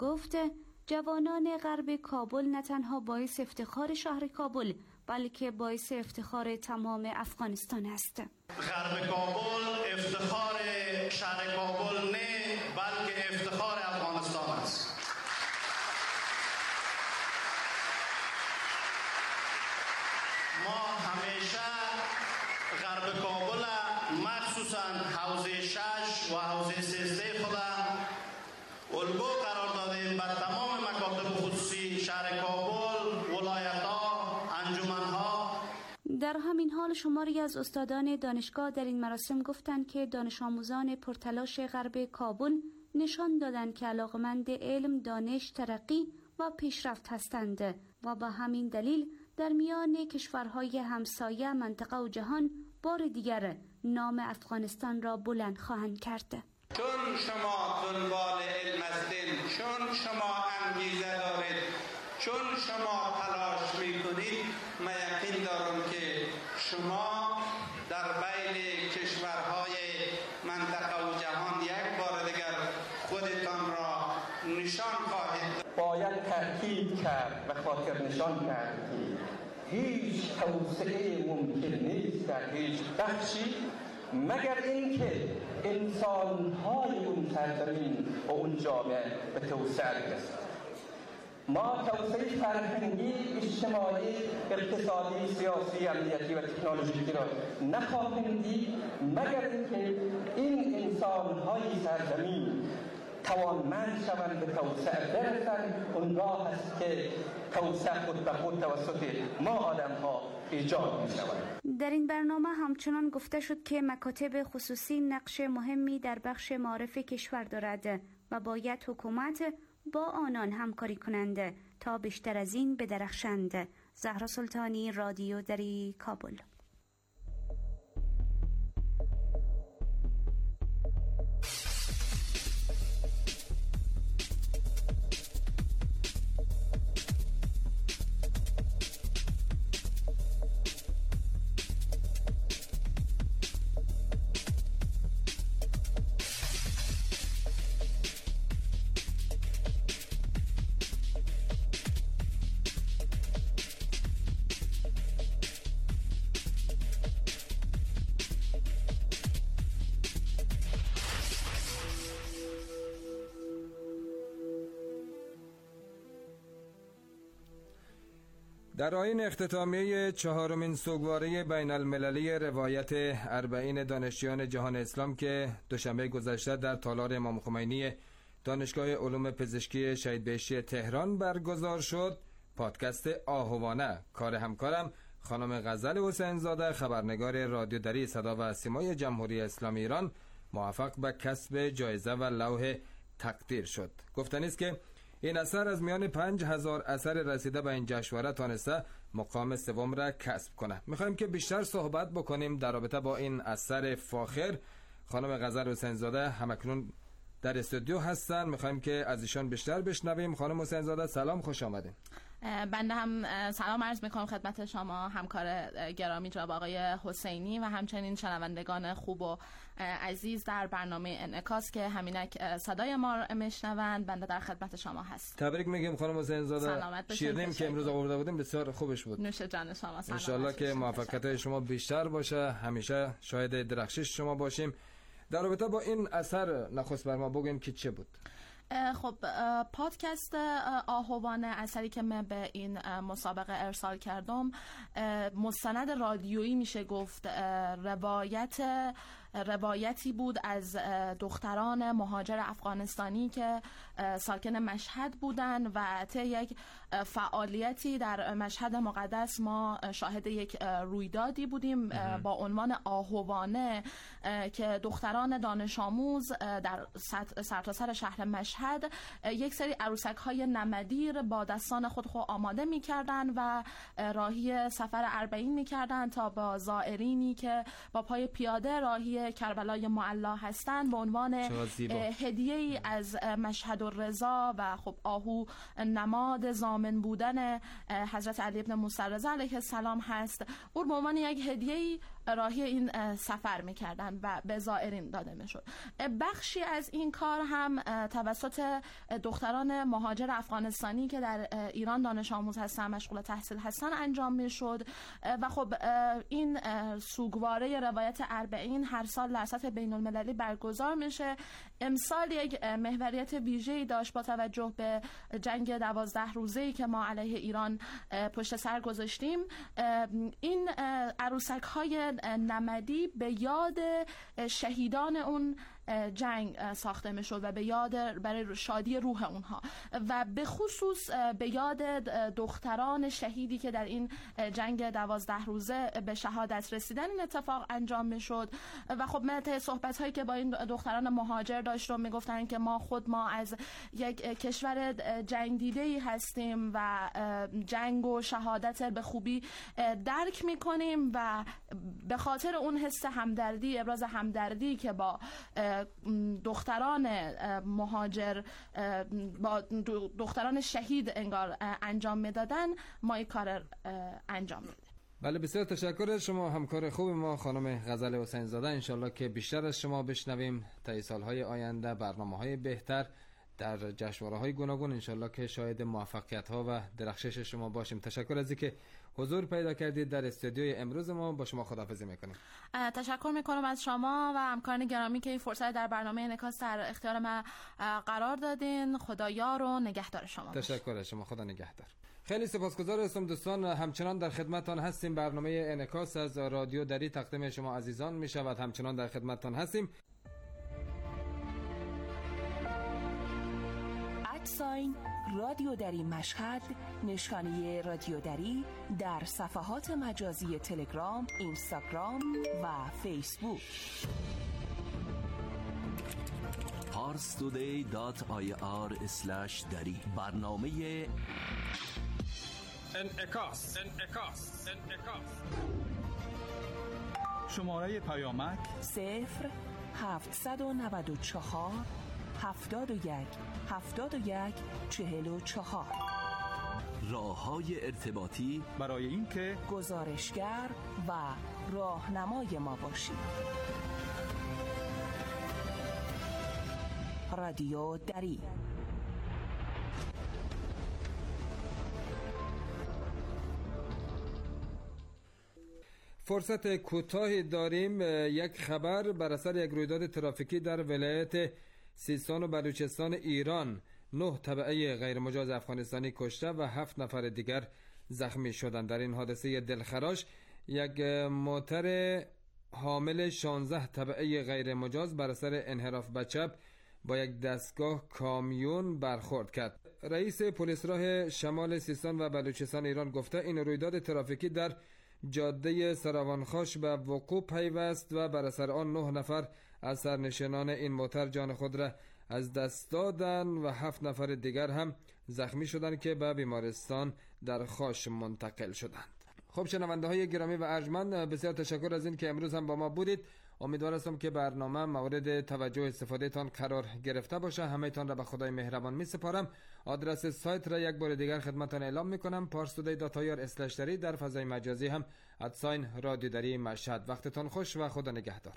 گفت جوانان غرب کابل نه تنها باعث افتخار شهر کابل بلکه باعث افتخار تمام افغانستان است. غرب کابل افتخار شهر کابل نه بلکه افتخار افغانستان است. ما همیشه غرب کابل مخصوصا حوزه 6 و حوزه 13 خود الگو قرار دادیم بر تمام مکاتب خصوصی شهر کابل، ولایت‌ها، انجمن‌ها. در همین حال شماری از استادان دانشگاه در این مراسم گفتند که دانش آموزان پرتلاش غرب کابل نشان دادند که علاقمند علم، دانش، ترقی و پیشرفت هستند و به همین دلیل در میان کشورهای همسایه منطقه و جهان بار دیگر نام افغانستان را بلند خواهند کرد. چون شما دنبال علم هستید، چون شما انگیزه دارید، چون شما تلاش میکنید، من یقین دارم که شما در بین کشورهای منطقه و جهان یک بار دیگر خودتان را نشان خواهید. باید تأکید کرد و خاطر نشان کرد که هیچ توسعه ممکن نیست در هیچ بخشی مگر اینکه انسان‌های اون سرزمین و اون جامعه به توسعه رسند. ما توسعه فرهنگی، اجتماعی، اقتصادی، سیاسی، امنیتی و تکنولوژیکی را نخواهیم دید مگر اینکه این انسان‌های سرزمین توانمند شوند به توسعه برسند. اون راه است که توسعه خود به خود توسط ما آدم‌ها ایجاد می‌شود. در این برنامه همچنان گفته شد که مکاتب خصوصی نقش مهمی در بخش معارف کشور دارد و باید حکومت با آنان همکاری کنند تا بیشتر از این بدرخشند. زهرا سلطانی، رادیو دری، کابل. در آیین اختتامیه چهارمین سوگواره بین المللی روایت اربعین دانشجویان جهان اسلام که دوشنبه گذشته در تالار امام خمینی دانشگاه علوم پزشکی شهید بهشتی تهران برگزار شد، پادکست آهوانه کار همکارم خانم غزل حسین زاده، خبرنگار رادیو دری صدا و سیمای جمهوری اسلامی ایران، موفق به کسب جایزه و لوح تقدیر شد. گفتنی است که این اثر از میان 5000 اثر رسیده به این جشنواره تانسته مقام سوم را کسب کنه. میخوایم که بیشتر صحبت بکنیم در رابطه با این اثر فاخر. خانم غزل حسین زاده همکنون در استودیو هستن، میخوایم که از ایشان بیشتر بشنویم. خانم حسین زاده سلام، خوش آمدین. بنده هم سلام عرض میکنم خدمت شما همکار گرامی جناب آقای حسینی و همچنین شنوندگان خوب و عزیز در برنامه انعکاس که همینک صدای ما میشنوند. بنده در خدمت شما هست. تبریک میگیم خانم حسین زاده. شیرینی که امروز آورده بودیم بسیار خوبش بود. نوش جان شما. ان شاءالله که موفقیت شما بیشتر باشه، همیشه شاهد درخشش شما باشیم. در رابطه با این اثر نخست بر ما بگیم که چه بود؟ خب پادکست آهوانه اثری که من به این مسابقه ارسال کردم مستند رادیویی میشه گفت، روایتی بود از دختران مهاجر افغانستانی که ساکن مشهد بودن و طی یک فعالیتی در مشهد مقدس ما شاهد یک رویدادی بودیم با عنوان آهوانه که دختران دانش آموز در سرتاسر شهر مشهد یک سری عروسک های نمدیر با دستان خود آماده می کردن و راهی سفر اربعین می کردن تا با زائرینی که با پای پیاده راهی شهدای کربلای معلی هستند به عنوان هدیه‌ای از مشهد الرضا و خب آهو نماد ضامن بودن حضرت علی بن موسی رضا علیه السلام هست. او به عنوان یک هدیه‌ای راهی این سفر می‌کردند و به زائرین داده می‌شد. بخشی از این کار هم توسط دختران مهاجر افغانستانی که در ایران دانش آموز هستن، مشغول تحصیل هستن انجام می‌شد و خب این سوگواره روایت اربعین هر سال در سطح بین‌المللی برگزار میشه. امسال یک محوریت ویژه‌ای داشت با توجه به جنگ 12 روزه‌ای که ما علیه ایران پشت سر گذاشتیم. این عروسک‌های نمدی به یاد شهیدان اون جنگ ساخته می شد و به یاد برای شادی روح اونها و به خصوص به یاد دختران شهیدی که در این جنگ 12 روزه به شهادت رسیدن این اتفاق انجام می شد. و خب من صحبت هایی که با این دختران مهاجر داشتم می گفتن که ما از یک کشور جنگ دیده‌ای هستیم و جنگ و شهادت به خوبی درک می کنیم و به خاطر اون حس همدردی، ابراز همدردی که با دختران مهاجر، با دختران شهید انگار انجام میدادن، ما این کار انجام میدیم. بله، بسیار تشکر از شما همکار خوب ما خانم غزل حسین زاده. انشالله که بیشتر از شما بشنویم تا سالهای آینده، برنامه‌های بهتر در جشنواره‌های گوناگون. انشالله که شاهد موفقیت‌ها و درخشش شما باشیم. تشکر از اینکه حضور پیدا کردید در استودیوی امروز ما. با شما خداحافظی میکنیم. تشکر میکنم از شما و همکاران گرامی که این فرصت در برنامه انعکاس در اختیار ما قرار دادین. خدا یار و نگهدار شما. تشکر از شما. خدا نگهدار. خیلی سپاسگزار هستم دوستان. همچنان در خدمتتان هستیم. برنامه انعکاس از رادیو دری تقدیم شما عزیزان می شود. همچنان در خدمتتان هستیم. ادساین رادیو دری مشهد، نشانی رادیو دری در صفحات مجازی تلگرام، اینستاگرام و فیسبوک. parstoday.ir/dari برنامه انعکاس. شماره پیامک 0794 71 71 44. راه‌های ارتباطی برای اینکه گزارشگر و راهنمای ما باشید. رادیو دری. فرصت کوتاهی داریم. یک خبر بر اثر یک رویداد ترافیکی در ولایت سیستان و بلوچستان ایران 9 تبعه غیر مجاز افغانستانی کشته و 7 نفر دیگر زخمی شدند. در این حادثه دلخراش یک موتر حامل 16 تبعه غیر مجاز بر اثر انحراف به چپ با یک دستگاه کامیون برخورد کرد. رئیس پلیس راه شمال سیستان و بلوچستان ایران گفته این رویداد ترافیکی در جاده سراوانخاش به وقوع پیوست و بر اثر آن 9 نفر از سرنشینان این موتر جان خود را از دست دادند و 7 نفر دیگر هم زخمی شدند که به بیمارستان در خاش منتقل شدند. خب شنونده های گرامی و ارجمند، بسیار تشکر از این که امروز هم با ما بودید. امیدوار هستم که برنامه مورد توجه استفاده تان قرار گرفته باشه. همه تان را به خدای مهربان می سپارم. آدرس سایت را یک بار دیگر خدمتتان اعلام می کنم: parstoday.ir/dari. در فضای مجازی هم ادساین رادیو دری مشهد. وقتتان خوش و خدا نگهدار.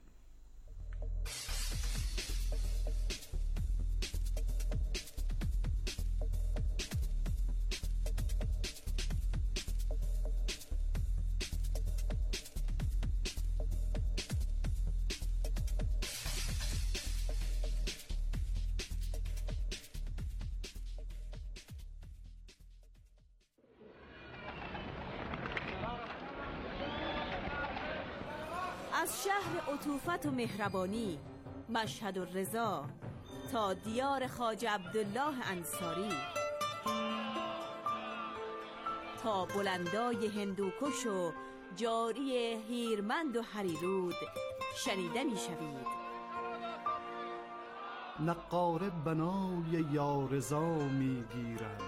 از شهر عطوفت و مهربانی مشهد الرضا تا دیار خواجه عبدالله انصاری، تا بلندای هندوکش و جاری هیرمند و هریرود شنیده می شوید. نقاره بنای یارضا می گیرد،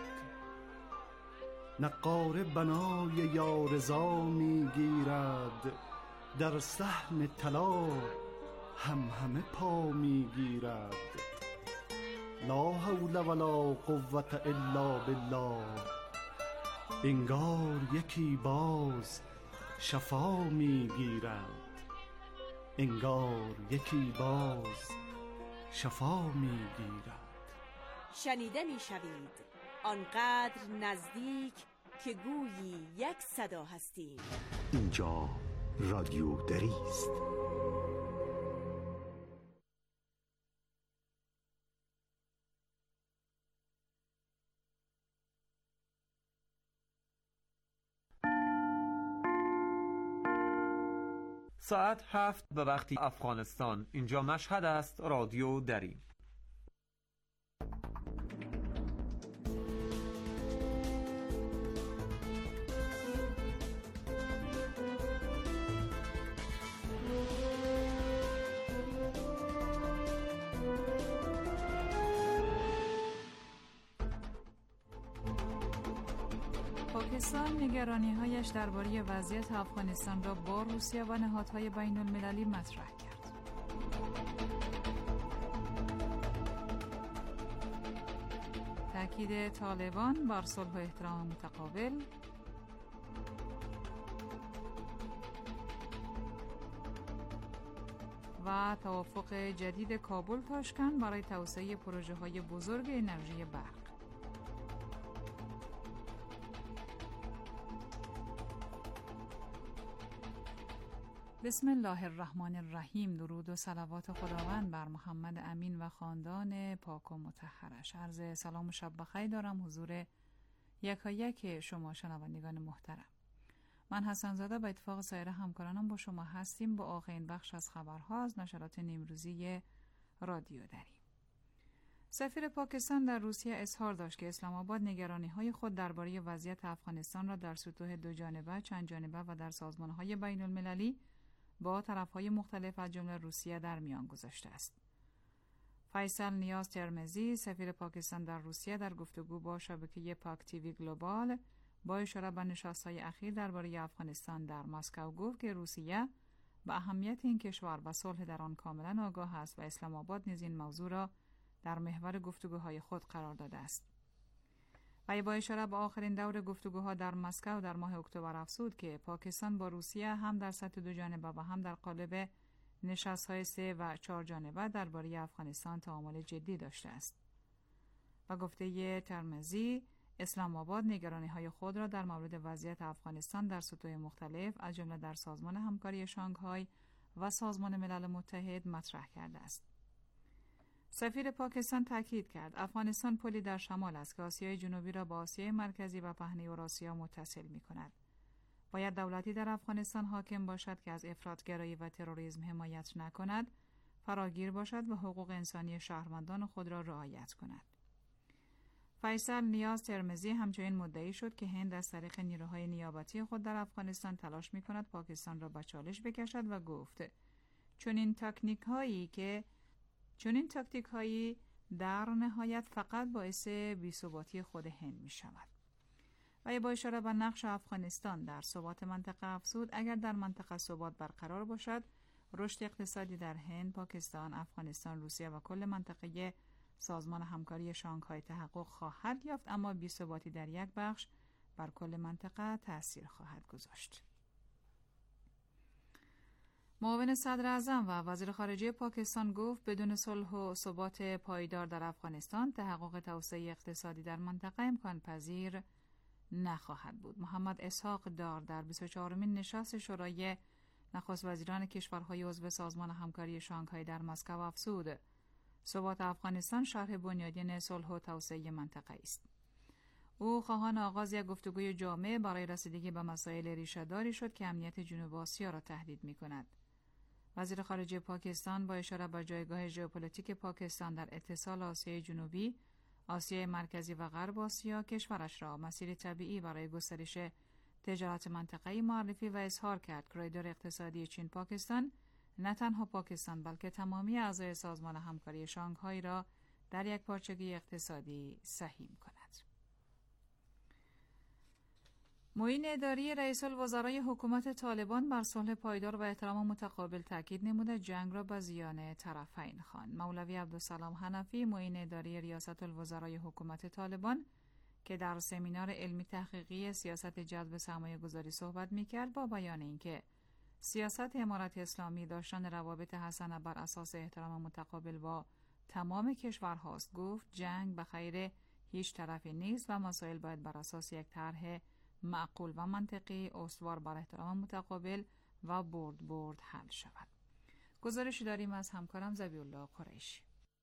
نقاره بنای یارضا می گیرد، در صحن طلا همه پا میگیرد. لا حول ولا قوة الا بالله. انگار یکی باز شفا میگیرد. انگار یکی باز شفا میگیرد. شنیده میشوید آنقدر نزدیک که گویی یک صدا هستیم. اینجا رادیو دری است. ساعت 7 به وقت افغانستان. اینجا مشهد است. رادیو دری. پاکستان نگرانی‌هایش درباره وضعیت افغانستان را با روسیه و نهادهای بین‌المللی مطرح کرد. تأکید طالبان بر صلح و احترام متقابل. و توافق جدید کابل تاشکند برای توسعه پروژه‌های بزرگ انرژی برق. بسم الله الرحمن الرحیم. درود و صلوات خداوند بر محمد امین و خاندان پاک و مطهرش. عرض سلام و شب بخیر دارم حضور یکایک شما شنوندگان محترم. من حسن زاده به اتفاق سایر همکارانم با شما هستیم با آخرین بخش از خبرها از نشرات نیمروزی رادیو دری. سفیر پاکستان در روسیه اظهار داشت که اسلام آباد نگرانی‌های خود درباره وضعیت افغانستان را در سطوح دو جانبه، چند جانبه و در سازمان‌های بین‌المللی با طرف‌های مختلف از جمله روسیه در میان گذاشته است. فیصل نیاز ترمزی، سفیر پاکستان در روسیه، در گفتگو با شبکه پاک تیوی گلوبال با اشاره به نشست‌های اخیر درباره افغانستان در مسکو گفت که روسیه به اهمیت این کشور و صلح در آن کاملا آگاه است و اسلام آباد نیز این موضوع را در محور گفتگوهای خود قرار داده است. و با اشاره به آخرین دور گفتگوها در مسکو در ماه اکتبر افزود که پاکستان با روسیه هم در سطح دو جانبه و هم در قالب نشست‌های 3 و 4 جانبه درباره افغانستان تعامل جدی داشته است. و گفته ترمزی، اسلام آباد نگرانی‌های خود را در مورد وضعیت افغانستان در سطوح مختلف از جمله در سازمان همکاری شانگهای و سازمان ملل متحد مطرح کرده است. سفیر پاکستان تاکید کرد افغانستان پلی در شمال است که آسیای جنوبی را با آسیای مرکزی و پهنه اوراسیا متصل می‌کند. باید دولتی در افغانستان حاکم باشد که از افراطگرایی و تروریسم حمایت نکند، فراگیر باشد و حقوق انسانی شهروندان خود را رعایت کند. فیصل نیاز ترمزی همچنین مدعی شد که هند از طریق نیروهای نیابتی خود در افغانستان تلاش می‌کند پاکستان را به چالش بکشد و گفت چنین تاکتیک هایی در نهایت فقط باعث بی‌ثباتی خود هند می شود. و با اشاره به نقش افغانستان در ثبات منطقه افزود اگر در منطقه ثبات برقرار باشد رشد اقتصادی در هند، پاکستان، افغانستان، روسیه و کل منطقه سازمان همکاری شانگهای تحقق خواهد یافت، اما بی‌ثباتی در یک بخش بر کل منطقه تأثیر خواهد گذاشت. معاون صدر اعظم و وزیر خارجه پاکستان گفت بدون صلح و ثبات پایدار در افغانستان تحقق توسعه اقتصادی در منطقه امکان پذیر نخواهد بود. محمد اسحاق دار در 24مین نشست شورای نخست وزیران کشورهای عضو سازمان همکاری شانگهای در مسکو افزود ثبات افغانستان شرح بنیادین صلح و توسعه منطقه است. او خواهان آغاز یک گفتگوی جامع برای رسیدگی به مسائل ریشه‌داری شد که امنیت جنوب آسیا را تهدید می‌کند. وزیر خارجه پاکستان با اشاره به جایگاه ژئوپلیتیک پاکستان در اتصال آسیای جنوبی، آسیای مرکزی و غرب آسیا کشورش را مسیر طبیعی برای گسترش تجارت منطقه‌ای معرفی و اظهار کرد که کریدور اقتصادی چین پاکستان نه تنها پاکستان بلکه تمامی اعضای سازمان همکاری شانگهای را در یک پارچگی اقتصادی سهیم کند. معین اداری رئیس الوزرای حکومت طالبان بر صلح پایدار و احترام متقابل تاکید نموده جنگ را به زیان طرفین خواند. مولوی عبدالسلام حنفی معین اداری ریاست الوزرای حکومت طالبان که در سمینار علمی تحقیقی سیاست جذب سرمایه گذاری صحبت می‌کرد با بیان اینکه سیاست امارت اسلامی داشتن روابط حسنه بر اساس احترام متقابل با تمام کشورهاست گفت جنگ به خیر هیچ طرفی نیست و مسائل باید بر اساس یک طرح معقول و منطقی استوار بر احترام متقابل و برد حل شود. گزارشی داریم از همکارم ذبیح‌الله قریشی.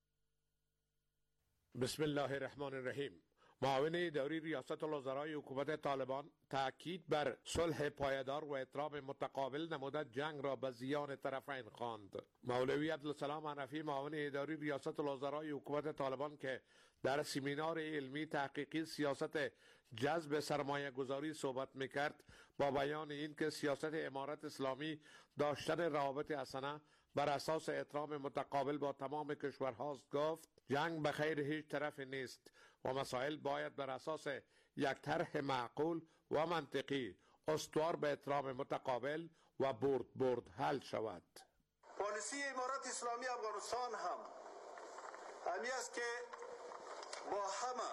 بسم الله الرحمن الرحیم. معاون اداری ریاست الوزرای حکومت طالبان تاکید بر صلح پایدار و احترام متقابل نموده جنگ را به زیان طرفین خواند. مولوی عبدالسلام حنفی معاون اداری ریاست الوزرای حکومت طالبان که در سمینار علمی تحقیقی سیاست جذب سرمایه گذاری صحبت میکرد با بیان این که سیاست امارت اسلامی داشتن روابط حسنه بر اساس احترام متقابل با تمام کشورهاست گفت جنگ به خیر هیچ طرف نیست و مسائل باید بر اساس یک طرح معقول و منطقی استوار به احترام متقابل و برد حل شود. پالیسی امارت اسلامی افغانستان هم همی است که با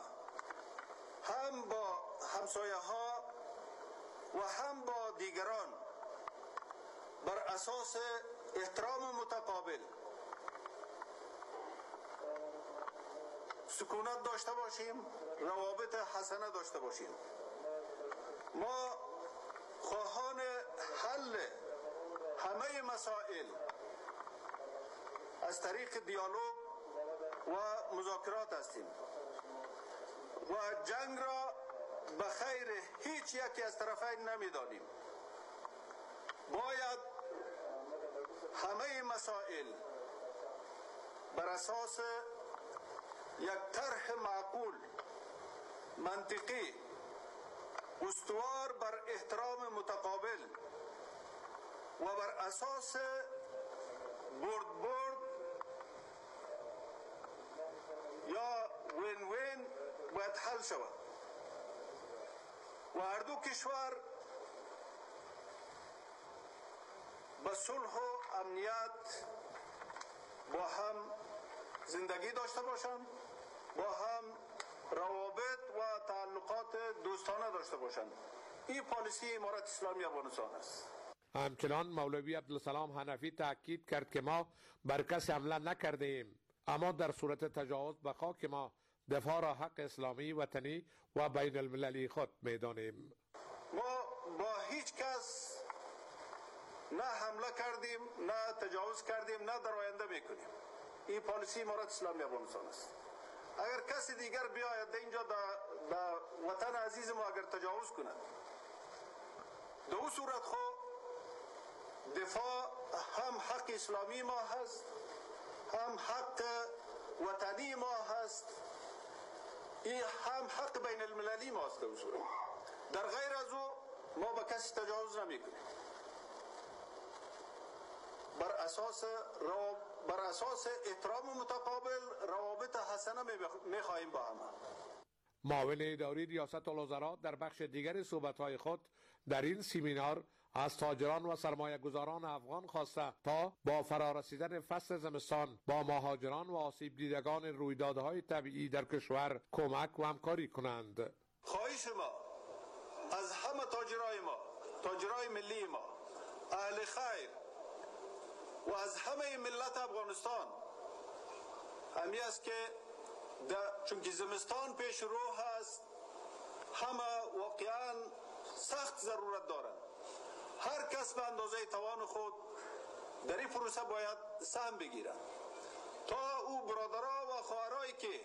هم با همسایه ها و هم با دیگران بر اساس احترام متقابل سکونت داشته باشیم، روابط حسنه داشته باشیم. ما خواهان حل همه مسائل از طریق دیالوگ و مذاکرات هستیم و جنگ را به خیر هیچ یکی از طرفین نمی‌دانیم. باید همه مسائل بر اساس یک طرح معقول منطقی استوار بر احترام متقابل و بر اساس برد یا وین باید حل شود و هر دو کشور به صلح و امنیت با هم زندگی داشته باشند، با هم روابط و تعلقات دوستانه داشته باشند. این پالیسی امارت اسلامی افغانستان است. همچنان مولوی عبدالسلام حنفی تاکید کرد که ما بر کسی حمله نکرده ایم، اما در صورت تجاوز به خاک ما دفاع را حق اسلامی وطنی و بین المللی خود میدانیم. ما با هیچ کس نه حمله کردیم، نه تجاوز کردیم، نه در آینده میکنیم. این پالیسی امارت اسلامی افغانستان است. اگر کسی دیگر بیاید اینجا در وطن عزیز ما اگر تجاوز کند، در اون صورت خود دفاع هم حق اسلامی ما هست، هم حق وطنی ما هست، این هم حق بین المللی ما است. در غیر از او ما به کسی تجاوز نمی کنیم. بر اساس احترام متقابل روابط حسنه می خواهیم با هم. معاون اداری ریاست الوزراء در بخش دیگر صحبت‌های خود در این سمینار از تاجران و سرمایه گذاران افغان خواسته تا با فرارسیدن فصل زمستان با مهاجران و آسیب دیدگان رویدادهای طبیعی در کشور کمک و همکاری کنند. خواهش ما از همه تاجرای ملی ما، اهل خیر و از همه ملت افغانستان همی است که چون که زمستان پیش رو هست، همه واقعا سخت ضرورت دارند. هر کس به اندازه توان خود در این پروسه باید سهم بگیرد تا او برادرها و خواهرایی که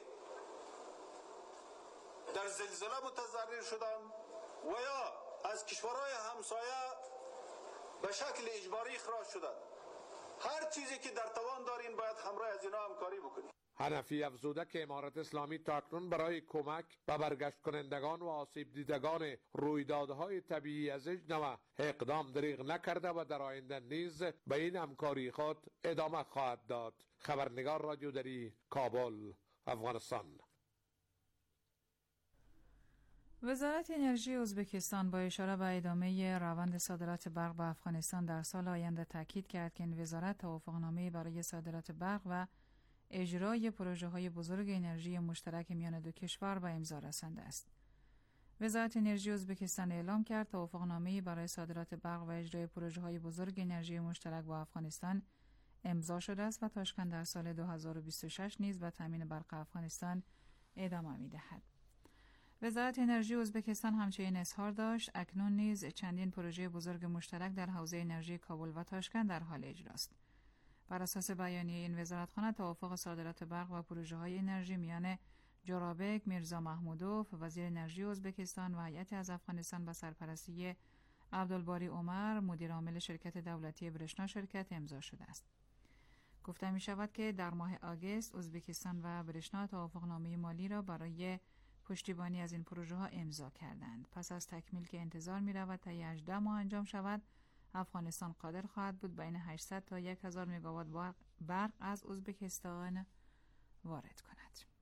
در زلزله متضرر شدند و یا از کشورهای همسایه به شکل اجباری اخراج شدند، هر چیزی که در توان دارین باید همراه از اینا همکاری بکنیم. حنفی افزوده که امارت اسلامی تاکنون برای کمک به برگشت کنندگان و آسیب دیدگان رویدادهای طبیعی از اجنوه اقدام دریغ نکرده و در آینده نیز به این همکاری خود ادامه خواهد داد. خبرنگار رادیو دری، کابل، افغانستان. وزارت انرژی ازبکستان با اشاره به ادامه روند صادرات برق به افغانستان در سال آینده تاکید کرد که این وزارت توافقنامه برای صادرات برق و اجرای پروژه‌های بزرگ انرژی مشترک میان دو کشور به امضا رسانده است. وزارت انرژی ازبکستان اعلام کرد توافقنامه برای صادرات برق و اجرای پروژه‌های بزرگ انرژی مشترک با افغانستان امضا شده است و تاشکند در سال 2026 نیز به تامین برق افغانستان ادامه می‌دهد. وزارت انرژی ازبکستان همچنین اظهار داشت اکنون نیز چندین پروژه بزرگ مشترک در حوزه انرژی کابل و تاشکند در حال اجراست. بر اساس بیانیه این وزارتخانه توافق صادرات برق و پروژه‌های انرژی میان جورابک میرزا محمودوف وزیر انرژی ازبکستان و هیئتی از افغانستان به سرپرستی عبدالباری عمر مدیر عامل شرکت دولتی برشنا شرکت امضا شده است. گفته می شود که در ماه آگوست ازبکستان و برشنا توافقنامه مالی را برای پشتیبانی از این پروژه ها امضا کردند. پس از تکمیل که انتظار می رود تا 18 ماه انجام شود، افغانستان قادر خواهد بود بین 800 تا 1000 مگاوات برق از ازبکستان وارد کند.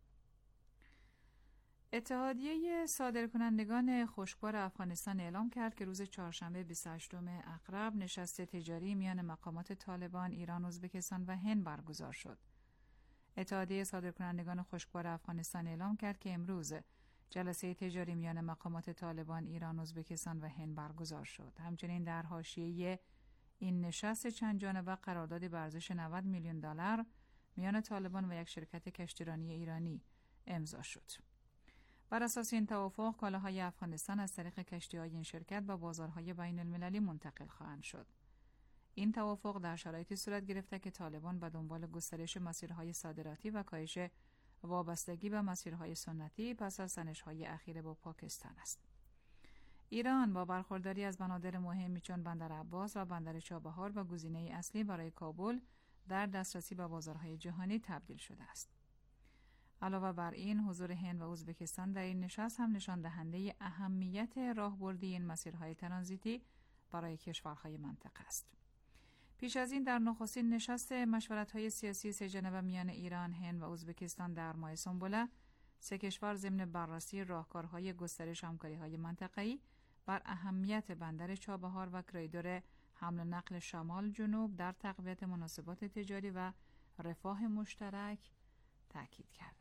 اتحادیه صادرکنندگان خشکبار افغانستان اعلام کرد که روز چهارشنبه 28 اقرب نشست تجاری میان مقامات طالبان، ایران، ازبکستان و هند برگزار شد. اتحادیه صادرکنندگان خشکبار افغانستان اعلام کرد که امروز جلسه تجاری میان مقامات طالبان، ایران، ازبکستان و هند برگزار شد. همچنین در حاشیه این نشست چند جانبه قراردادی به ارزش 90 میلیون دلار میان طالبان و یک شرکت کشتیرانی ایرانی امضا شد. بر اساس این توافق کالاهای افغانستان از طریق کشتی‌های این شرکت به بازارهای بین المللی منتقل خواهند شد. این توافق در شرایطی صورت گرفته که طالبان به دنبال گسترش مسیرهای صادراتی و کاهش وابستگی به مسیرهای سنتی پس از تنش‌های اخیر با پاکستان است. ایران با برخورداری از بنادر مهمی چون بندر عباس و بندر چابهار به گزینه اصلی برای کابل در دسترسی به بازارهای جهانی تبدیل شده است. علاوه بر این، حضور هند و ازبکستان در این نشست هم نشان دهنده اهمیت راهبردی این مسیرهای ترانزیتی برای کشورهای منطقه است. پیش از این در نخستین نشست مشورت‌های سیاسی سه جانبه میان ایران، هند و ازبکستان در ماه سنبله، سه کشور ضمن بررسی راهکارهای گسترش همکاری‌های منطقه‌ای بر اهمیت بندر چابهار و کریدور حمل و نقل شمال جنوب در تقویت مناسبات تجاری و رفاه مشترک تاکید کردند.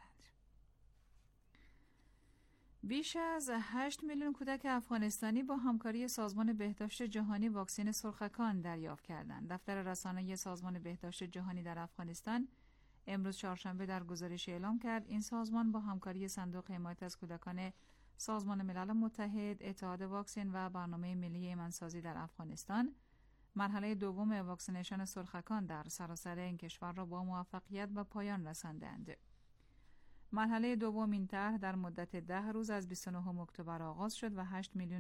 بیش از 8 میلیون کودک افغانستانی با همکاری سازمان بهداشت جهانی واکسن سرخکان دریافت کردند. دفتر رسانه‌ای سازمان بهداشت جهانی در افغانستان امروز چهارشنبه در گزارشی اعلام کرد این سازمان با همکاری صندوق حمایت از کودکان سازمان ملل متحد، اتحاد واکسن و برنامه ملی ایمن‌سازی در افغانستان مرحله دوم واکسینیشن سرخکان در سراسر این کشور را با موفقیت به پایان رساندند. مرحله دوم این طرح در مدت 10 روز از 29 اکتبر آغاز شد و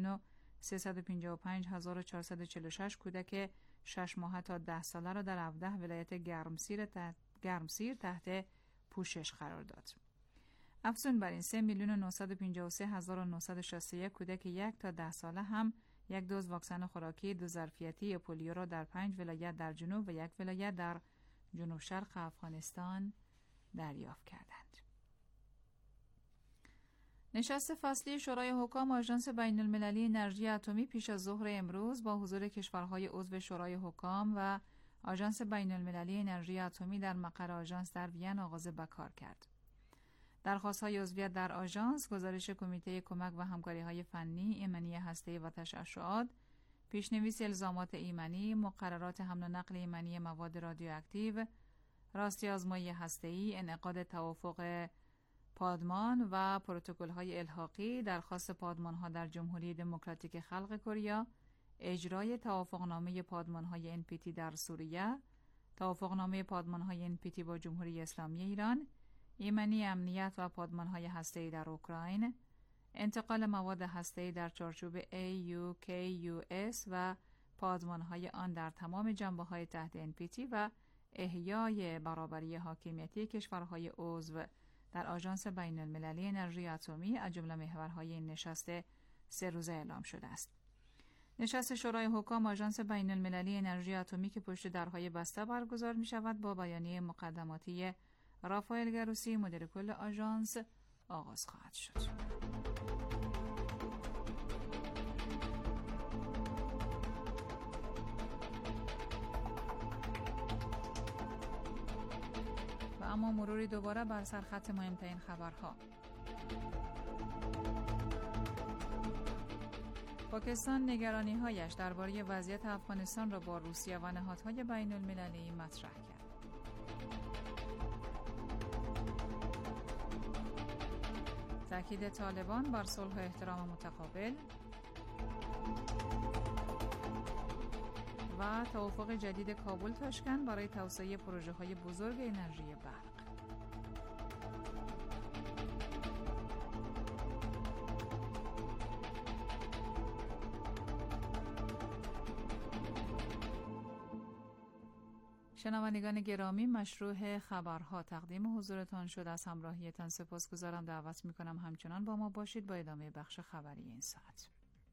8,355,446 کودک 6 ماهه تا 10 ساله را در 17 ولایت گرمسیر تحت پوشش قرار داد. افزون بر این 3,953,961 کودک 1 تا 10 ساله هم یک دوز واکسن خوراکی دو ظرفیتی پولیو را در 5 ولایت در جنوب و یک ولایت در جنوب شرق افغانستان دریافت کردند. نشست فصلی شورای حکام آژانس بین المللی انرژی اتمی پیش از ظهر امروز با حضور کشورهای عضو شورای حکام و آژانس بین المللی انرژی اتمی در مقر آژانس در وین آغاز به کار کرد. درخواست‌های عضویت در آژانس، گزارش کمیته کمک و همکاری‌های فنی، ایمنی هسته‌ای و تشعشعات، پیشنویس الزامات ایمنی، مقررات حمل و نقل ایمنی مواد رادیواکتیو، راستی آزمایی هسته‌ای، انعقاد توافق پادمان و پروتکل‌های الحاقی، درخواست پادمان‌ها در جمهوری دموکراتیک خلق کره، اجرای توافقنامه پادمان‌های NPT در سوریه، توافقنامه پادمان‌های NPT با جمهوری اسلامی ایران، ایمنی امنیت و پادمان‌های هسته‌ای در اوکراین، انتقال مواد هسته‌ای در چارچوب AUKUS و پادمان‌های آن در تمام جنبه‌های تحت NPT و احیای برابری حاکمیتی کشورهای عضو در آژانس بین المللی انرژی اتمی از جمله محورهای این نشست 3 روزه اعلام شده است. نشست شورای حکام آژانس بین المللی انرژی اتمی که پشت درهای بسته برگزار می شود با بیانیه مقدماتی رافائل گروسی مدیر کل آژانس آغاز خواهد شد. اما مروری دوباره بر سرخط مهمترین خبرها. پاکستان نگرانی‌هایش درباره وضعیت افغانستان را با روسیه و نهادهای بین‌المللی مطرح کرد. تاکید طالبان بر صلح و احترام متقابل و توافق جدید کابل تاشکند برای توسعه پروژه‌های بزرگ انرژی برق. شنوندگان گرامی، مشروع خبرها تقدیم حضورتان شد. از همراهیتان سپاسگزارم. دعوت می‌کنم همچنان با ما باشید با ادامه بخش خبری این ساعت.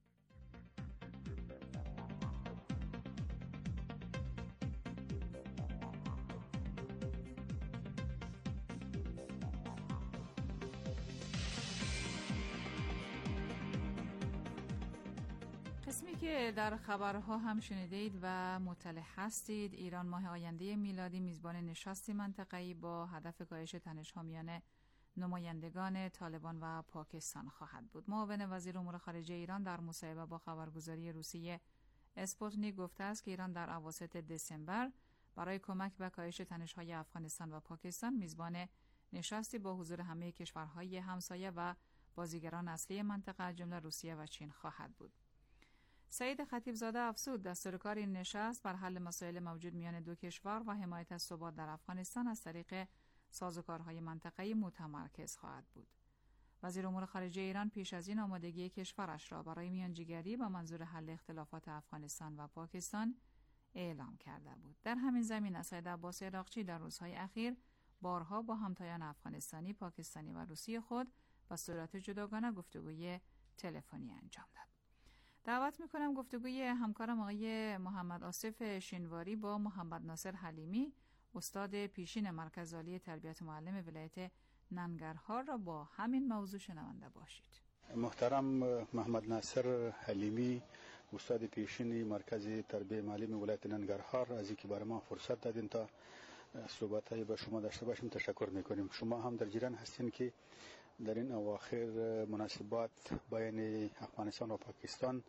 قسمی که در خبرها هم شنیدید و مطلع هستید، ایران ماه آینده میلادی میزبان نشستی منطقه‌ای با هدف کاهش تنش‌ها میان نمایندگان طالبان و پاکستان خواهد بود. معاون وزیر امور خارجه ایران در مصاحبه با خبرگزاری روسیه اسپوتنیک گفته است که ایران در اواسط دسامبر برای کمک به کاهش تنش‌های افغانستان و پاکستان میزبان نشستی با حضور همه کشورهای همسایه و بازیگران اصلی منطقه از جمله روسیه و چین خواهد بود. سعید خطیبزاده افزود دستورکار این نشست بر حل مسائل موجود میان دو کشور و حمایت از ثبات در افغانستان از طریق سازوکارهای منطقه‌ای متمرکز خواهد بود. وزیر امور خارجه ایران پیش از این آمادگی کشورش را برای میانجیگری با منظور حل اختلافات افغانستان و پاکستان اعلام کرده بود. در همین زمینه سید عباس عراقچی در روزهای اخیر بارها با همتایان افغانستانی، پاکستانی و روسی خود به صورت جداگانه گفتگوی تلفنی انجام داد. دعوت میکنم گفتگوی همکارم آقای محمد آصف شینواری با محمد ناصر حلیمی، استاد پیشین مرکز عالی تربیت معلم ولایت ننگرهار را با همین موضوع شنونده باشید. محترم محمد ناصر حلیمی، استاد پیشین مرکز تربیت معلم ولایت ننگرهار، از اینکه برای ما فرصت دادین تا صحبت‌های با شما داشته باشیم تشکر میکنیم. شما هم در جریان هستین که در این اواخر مناسبات بین افغانستان و پاکستان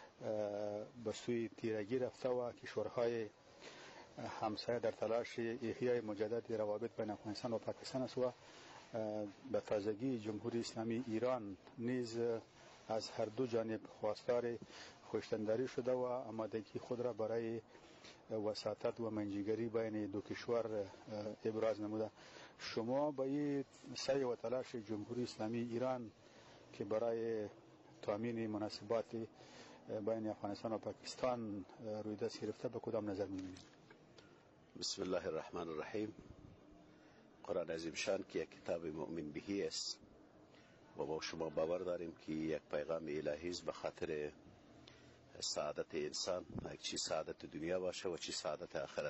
به سوی تیرگی رفته و کشورهای همسایه در تلاش احیای مجدد روابط بین افغانستان و پاکستان است و به تازگی جمهوری اسلامی ایران نیز از هر دو جانب خواستار خوشتنداری شده و آمادگی خود را برای وساطت و منجیگری بین دو کشور ابراز نموده. شما با این سعی و تلاش جمهوری اسلامی ایران که برای تامین مناسبات بین افغانستان و پاکستان روی دست گرفته به کدام نظر می‌بینید؟ بسم الله الرحمن الرحیم. قرآن عظیم شان که یک کتاب مؤمن بهی است و با شما باور داریم که یک پیغام الهی است به خاطر سعادت انسان، یک چی سعادت دنیا باشه و چی سعادت آخرت.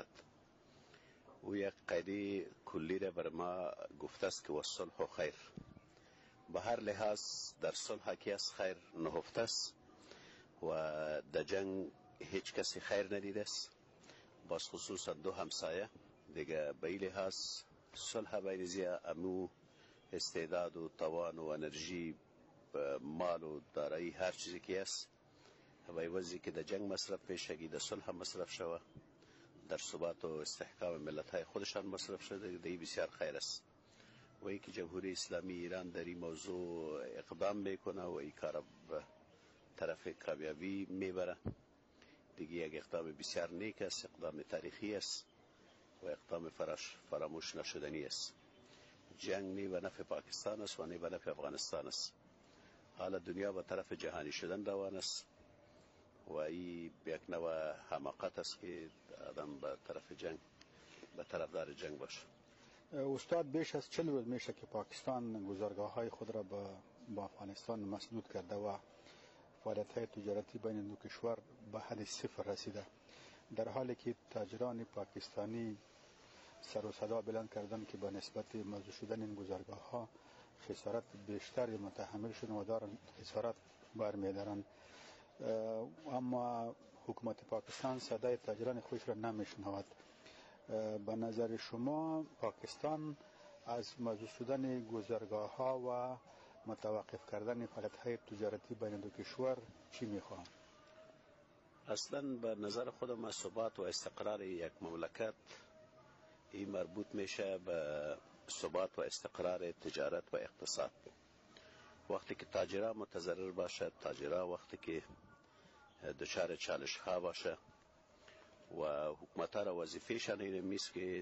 و یک قاعده کلی را بر ما گفته است که والصلح خیر. به هر لحاظ در صلح کی است خیر نهفته است و در جنگ هیچ کسی خیر ندیده است، باز خصوصا دو همسایه دیگه. به این لحاظ صلح بین زیا امو استعداد و توان و انرژی، مال و دارایی، هر چیزی که است و ایوازی که در جنگ مصرف پیشگی در صلح مصرف شوه، در ثبات و استحکام ملت های خودشان مصرف شده، دیگه بسیار خیر است. و ای که جمهوری اسلامی ایران در این موضوع اقدام میکنه و این کار به طرف کامیابی میبره، دیگه یک اقدام بسیار نیک است، اقدام تاریخی است و اقدام فراموش نشدنی است. جنگ نی به نفع پاکستان است و نی به نفع افغانستان است. حالا دنیا به طرف جهانی شدن روان است و این یک نوع حماقت است که آدم به طرف جنگ، به طرفدار جنگ باشه. استاد، بیش از 40 روز میشه که پاکستان گذرگاه‌های خود را با افغانستان مسدود کرده و فعالیت‌های تجارتی بین دو کشور به حد صفر رسیده، در حالی که تاجران پاکستانی سر و صدا بلند کردن که به نسبت موضوع شدن این گذرگاه‌ها خسارت بیشتری متحمل شدن و دارن خسارت برمی‌دارن، اما حکومت پاکستان صدای تاجران خودش را نمیشنود. به نظر شما پاکستان از موضوع شدن گذرگاه ها و متوقف کردن فعالیت های تجارتی بین دو کشور چی میخواهند؟ اصلا به نظر خودم از ثبات و استقرار یک مملکت این مربوط میشه به ثبات و استقرار تجارت و اقتصاد. وقتی که تاجرها متضرر باشه، تاجرها وقتی که دچار چالش ها باشه و حکومت‌ها را وظیفه‌شان این میست که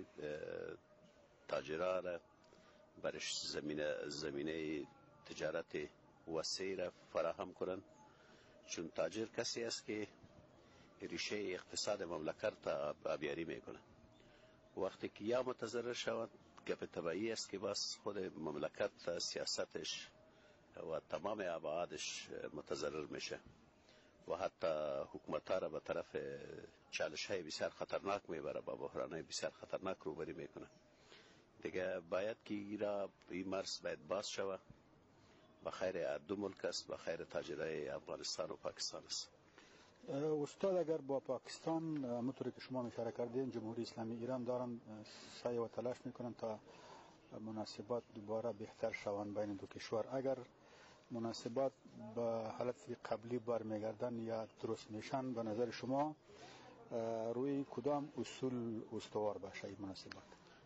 تاجرها را برش زمینه تجارت وسیع را فراهم کنند، چون تاجر کسی است که ریشه اقتصاد مملکت را آبیاری میکنه. وقتی که یا متضرر شود، گپ طبیعی است که بس خود مملکت سیاستش و تمام ابعادش متضرر میشه و حتی حکومت‌ها را به طرف چالش‌های بسیار خطرناک میبره، با بحران‌های بسیار خطرناک روبرو میکنه. دیگه باید که این مرز باید باز شود به خیر دو ملک است، به خیر تاجرای افغانستان و پاکستان است. استاد، اگر با پاکستان همونطوری که شما اشاره کردین جمهوری اسلامی ایران دارن سعی و تلاش میکنن تا مناسبات دوباره بهتر شوند بین دو کشور، اگر مناسبات به حالت قبلی برمیگردن یا درست میشن، به نظر شما روی کدام اصول استوار باشه این مناسبات؟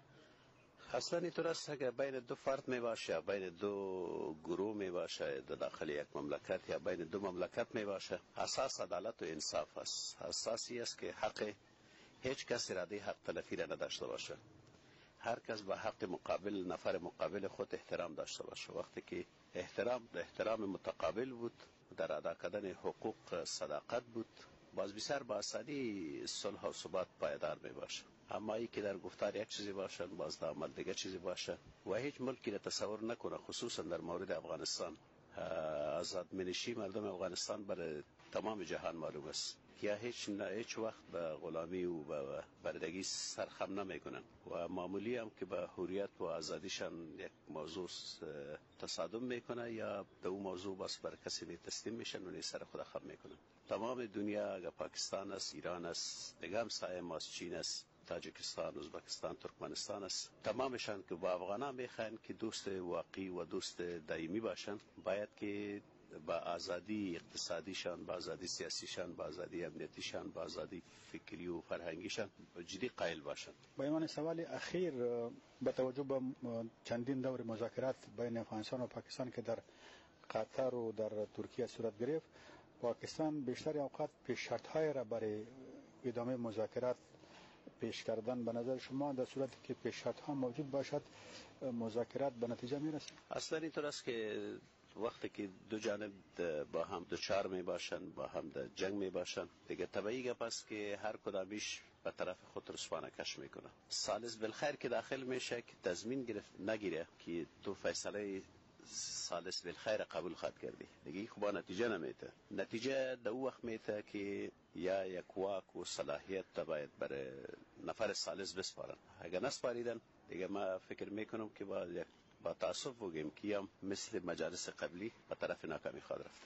اصلا اینطور است اگر بین دو فرد می باشه، بین دو گروه می باشه در داخل یک مملکت یا بین دو مملکت می باشه، اساس عدالت و انصاف است. اساسی است که حق هیچ کس اراده حق تلفی را نداشته باشه، هر کس به حق مقابل نفر مقابل خود احترام داشته باشه. وقتی که احترام متقابل بود، در ادا کردن حقوق صداقت بود، باز بسیار با آسانی صلح و ثبات پایدار می باشه. اما ای که در گفتار یک چیزی باشه، باز در عمل دیگه چیزی باشه و هیچ ملکی را تصور نکنه، خصوصا در مورد افغانستان. آزادمنشی مردم افغانستان برای تمام جهان معلوم است یا هیچ وقت به غلامی و به بردگی سرخم نمیکنن و معمولی هم که به حریت و آزادیشان یک موضوع تصادم میکنه یا در اون موضوع بس بر کسی تسلیم میشن و سر خود خم میکنن. تمام دنیا اگر پاکستان است، ایران است، دیگه هم سایه ماست، چین است، تاجیکستان، ازبکستان، ترکمنستان است، تمامشان که با افغانان میخواین که دوست واقعی و دوست دائمی باشن، باید که با آزادی اقتصادیشان، با آزادی سیاسیشان، با آزادی امنیتیشان، با آزادی فکری و فرهنگیشان جدی قائل باشند. با ایمان سوال اخیر، با توجه به چندین دور مذاکرات بین افغانستان و پاکستان که در قطر و در ترکیه صورت گرفت، پاکستان بیشتر اوقات پیش شرط‌های را برای ادامه مذاکرات پیش کردن، به نظر شما در صورتی که پیش شرط‌ها موجود باشد مذاکرات به نتیجه میرسد؟ اصلا اینطور است که وقتی که دو جانب با هم دچار می باشند، با هم در جنگ می باشند، دیگه طبیعی گپ است که هر کدامیش به طرف خود رسوانه کش میکنه. ثالث بالخیر که داخل میشه که تضمین نگیره که تو فیصله ثالث بالخیر قبول خواهد کردی، دیگه خوب نتیجه نمیده. نتیجه در او وقت میده که یا یک واک و صلاحیت باید برای نفر ثالث بسپارن. اگر نسپاریدن دیگه ما فکر میکنم که با تاسف بگیم که هم مثل مجالس قبلی به طرف ناکامی خواهد رفت.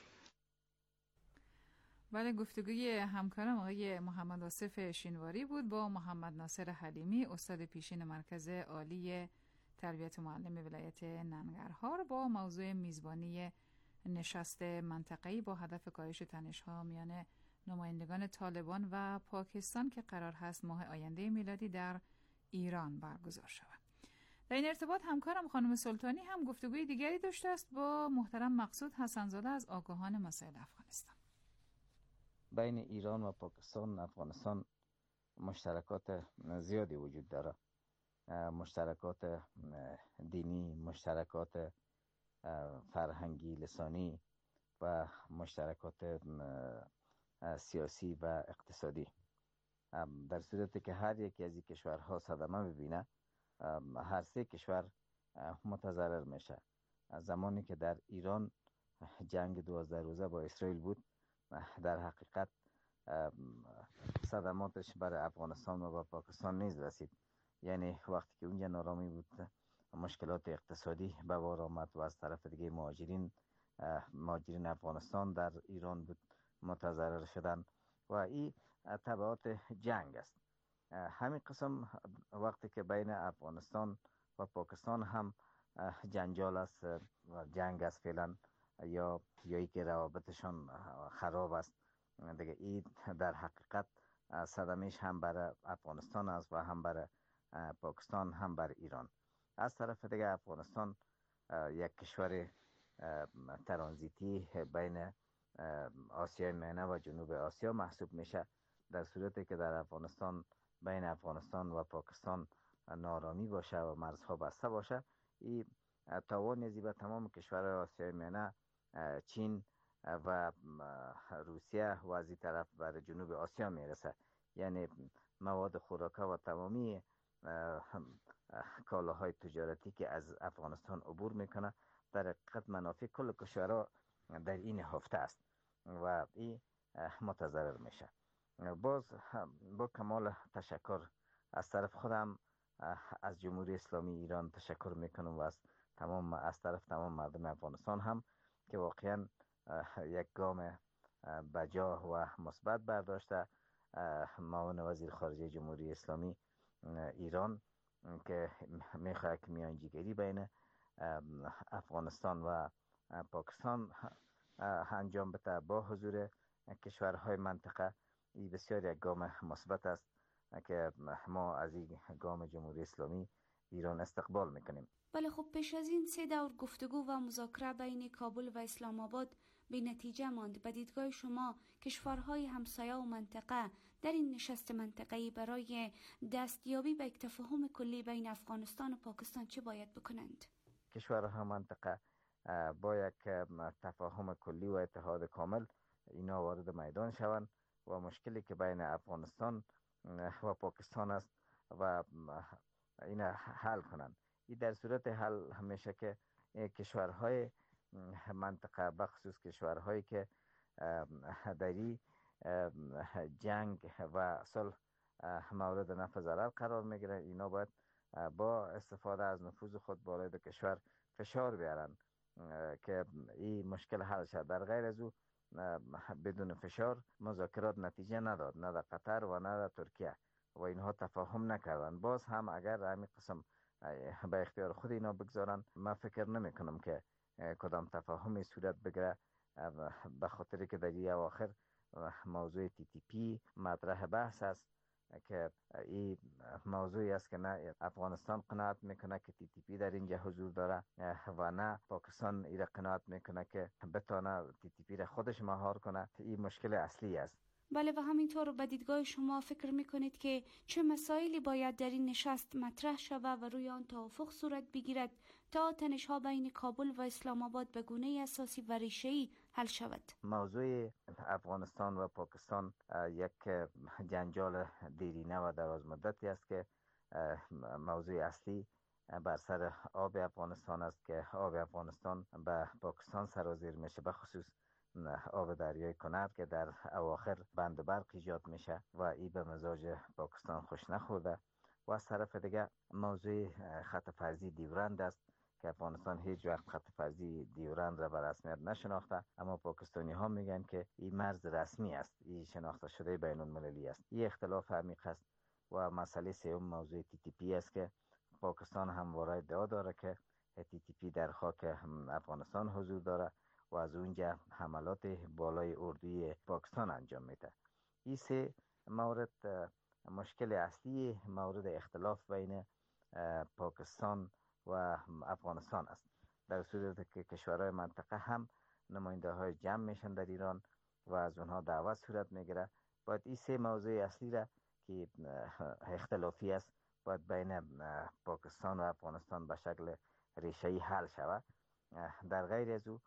بله، گفتگوی همکارم آقای محمد آصف شینواری بود با محمد ناصر حلیمی، استاد پیشین مرکز عالی تربیت معلم ولایت ننگرهار، با موضوع میزبانی نشست منطقه‌ای با هدف کاهش تنش‌ها میان نمایندگان طالبان و پاکستان که قرار هست ماه آینده میلادی در ایران برگزار شود. در این ارتباط همکارم خانم سلطانی هم گفتگوی دیگری داشته است با محترم مقصود حسنزاده از آگاهان مسائل افغانستان. بین ایران و پاکستان افغانستان مشترکات زیادی وجود داره، مشترکات دینی، مشترکات فرهنگی لسانی و مشترکات سیاسی و اقتصادی. در صورتی که هر یکی از این کشورها صدمه ببینه، هر سه کشور متضرر میشه. زمانی که در ایران جنگ 12 روزه با اسرائیل بود، در حقیقت صدماتش برای افغانستان و پاکستان نیز رسید. یعنی وقتی که اونجا نارامی بود، مشکلات اقتصادی به بار آمد و از طرف دیگه مهاجرین افغانستان در ایران بود متضرر شدن و این تبعات جنگ است. همین قسم وقتی که بین افغانستان و پاکستان هم جنجال است و جنگ است فعلا، یا ای که روابطشان خراب است دیگه. این در حقیقت صدمش هم برای افغانستان است و هم برای پاکستان هم برای ایران. از طرف دیگه افغانستان یک کشور ترانزیتی بین آسیای میانه و جنوب آسیا محسوب میشه. در صورتی که در افغانستان بین افغانستان و پاکستان نارامی باشه و مرزها بسته باشه، این تاوان به تمام کشورهای آسیای میانه، چین و روسیه و از این طرف بر جنوب آسیا میرسه. یعنی مواد خوراکه و تمامی کالاهای تجارتی که از افغانستان عبور میکنه در حقیقت منافع کل کشورها در این هفته است و این متضرر میشه. باز با کمال تشکر از طرف خودم از جمهوری اسلامی ایران تشکر میکنم و از طرف تمام مردم افغانستان هم که واقعا یک گام بجا و مثبت برداشته. معاون وزیر خارجه جمهوری اسلامی ایران که میخواد که میانجیگری بین افغانستان و پاکستان انجام بده با حضور کشورهای منطقه، این بسیار یک گام مثبت است که ما از این گام جمهوری اسلامی ایران استقبال میکنیم. بله خب، پیش از این 3 دور گفتگو و مذاکره بین کابل و اسلام آباد به نتیجه ماند. به دیدگاه شما کشورهای همسایه و منطقه در این نشست منطقه‌ای برای دستیابی به یک تفاهم کلی بین افغانستان و پاکستان چه باید بکنند؟ کشورهای منطقه با یک تفاهم کلی و اتحاد کامل اینا وارد میدان شوند و مشکلی که بین افغانستان و پاکستان است و اینا حل کنند. این در صورت حل همیشه که کشورهای منطقه بخصوص کشورهایی که در جنگ و صلح مورد نفع ضرر قرار میگیرن، اینا باید با استفاده از نفوذ خود بالای دو کشور فشار بیارن که این مشکل حل شد. در غیر از او بدون فشار مذاکرات نتیجه نداد، نه در قطر و نه در ترکیه و اینها تفاهم نکردن. باز هم اگر همین قسم به اختیار خود اینا بگذارن، من فکر نمی کنم که کدام تفاهمی صورت بگیره، به خاطر که در این اواخر موضوع TTP مطرح بحث است که این موضوعی است که نه افغانستان قناعت میکنه که TTP در اینجا حضور داره و نه پاکستان ایره قناعت میکنه که بتونه TTP را خودش مهار کنه. این مشکل اصلی است. بله، و همینطور به دیدگاه شما فکر میکنید که چه مسائلی باید در این نشست مطرح شود و روی آن توافق صورت بگیرد تا تنش‌ها بین کابل و اسلام آباد به گونه اساسی و ریشه‌ای حل شود؟ موضوع افغانستان و پاکستان یک جنجال دیرینه و دراز مدتی است که موضوع اصلی بر سر آب افغانستان است که آب افغانستان به پاکستان سرازیر میشه، به خصوص آب دریای کنر که در اواخر بند برق ایجاد میشه و این به مزاج پاکستان خوش نخورده. و از طرف دیگه موضوع خط فرضی دیورند است که افغانستان هیچ وقت خط فرضی دیورند را به رسمیت نشناخته، اما پاکستانی ها میگن که این مرز رسمی است، این شناخته شده بین المللی است. این اختلاف عمیق است. و مسئله سوم موضوع TTP است که پاکستان همواره ادعا داره که TTP در خاک افغانستان حضور داره و از اونجا حملات بالای اردوی پاکستان انجام میده. این 3 مورد مشکل اصلی مورد اختلاف بین پاکستان و افغانستان است. در صورتی که کشورهای منطقه هم نماینده های جمع میشن در ایران و از اونها دعوت صورت میگیره، باید این 3 موضوع اصلی را که اختلافی است باید بین پاکستان و افغانستان به شکل ریشه‌ای حل شود. در غیر از او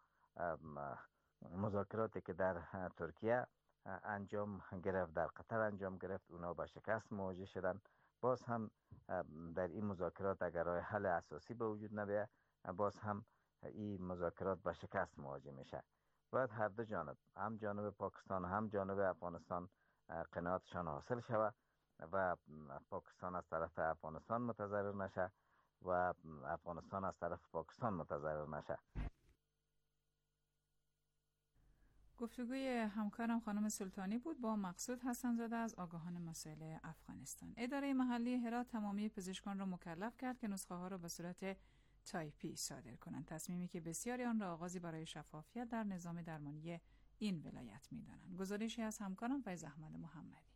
مذاکراتی که در ترکیه انجام گرفت، در قطر انجام گرفت، اونا با شکست مواجه شدن. باز هم در این مذاکرات اگر راه حل اساسی به وجود نبیه، باز هم این مذاکرات با شکست مواجه میشه. باید هر دو جانب، هم جانب پاکستان هم جانب افغانستان، قناعتشان حاصل شود و پاکستان از طرف افغانستان متضرر نشه و افغانستان از طرف پاکستان متضرر نشه. گفتگوی همکارم خانم سلطانی بود با مقصود حسن‌زاده از آگاهان مسائل افغانستان. اداره محلی هرات تمامی پزشکان را مکلف کرد که نسخه ها را به صورت تایپی صادر کنند، تصمیمی که بسیاری آن را آغازی برای شفافیت در نظام درمانی این ولایت می‌دانند. گزارشی از همکارم فیض احمد محمدی.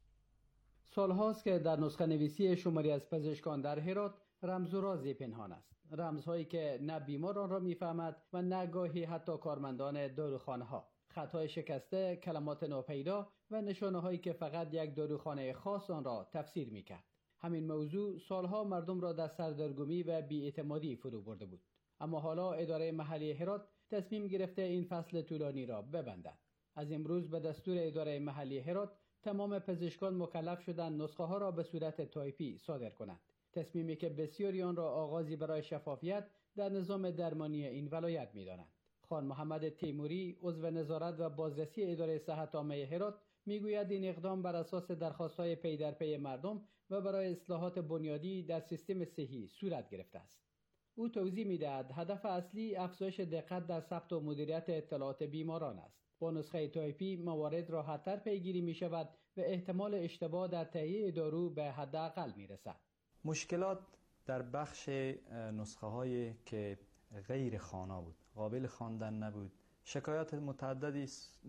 سالهاست که در نسخه نویسی شماری از پزشکان در هرات رمز و رازی پنهان است، رمزهایی که نه بیمار آن را میفهمد و نه گاهی حتی کارمندان داروخانه‌ها. خطهای شکسته، کلمات ناپیدا و نشانه‌هایی که فقط یک داروخانه خاص آن را تفسیر می‌کرد. همین موضوع سالها مردم را در سردرگمی و بی‌اعتمادی فرو برده بود. اما حالا اداره محلی هرات تصمیم گرفته این فصل طولانی را ببندد. از امروز به دستور اداره محلی هرات تمام پزشکان مکلف شدند نسخه ها را به صورت تایپی صادر کنند. تصمیمی که بسیاری آن را آغازی برای شفافیت در نظام درمانی این ولایت می‌دانند. خان محمد تیموری، عضو نظارت و بازرسی اداره صحت عامه هرات، میگوید این اقدام بر اساس درخواست‌های پی در پی مردم و برای اصلاحات بنیادی در سیستم صحی صورت گرفته است. او توضیح می‌دهد هدف اصلی افزایش دقت در ثبت و مدیریت اطلاعات بیماران است. با نسخه تایپی موارد راحت‌تر پیگیری می‌شود و احتمال اشتباه در تهیه دارو به حداقل می‌رسد. مشکلات در بخش نسخه هایی که غیر خوانا بود، قابل خواندن نبود. شکایات متعددی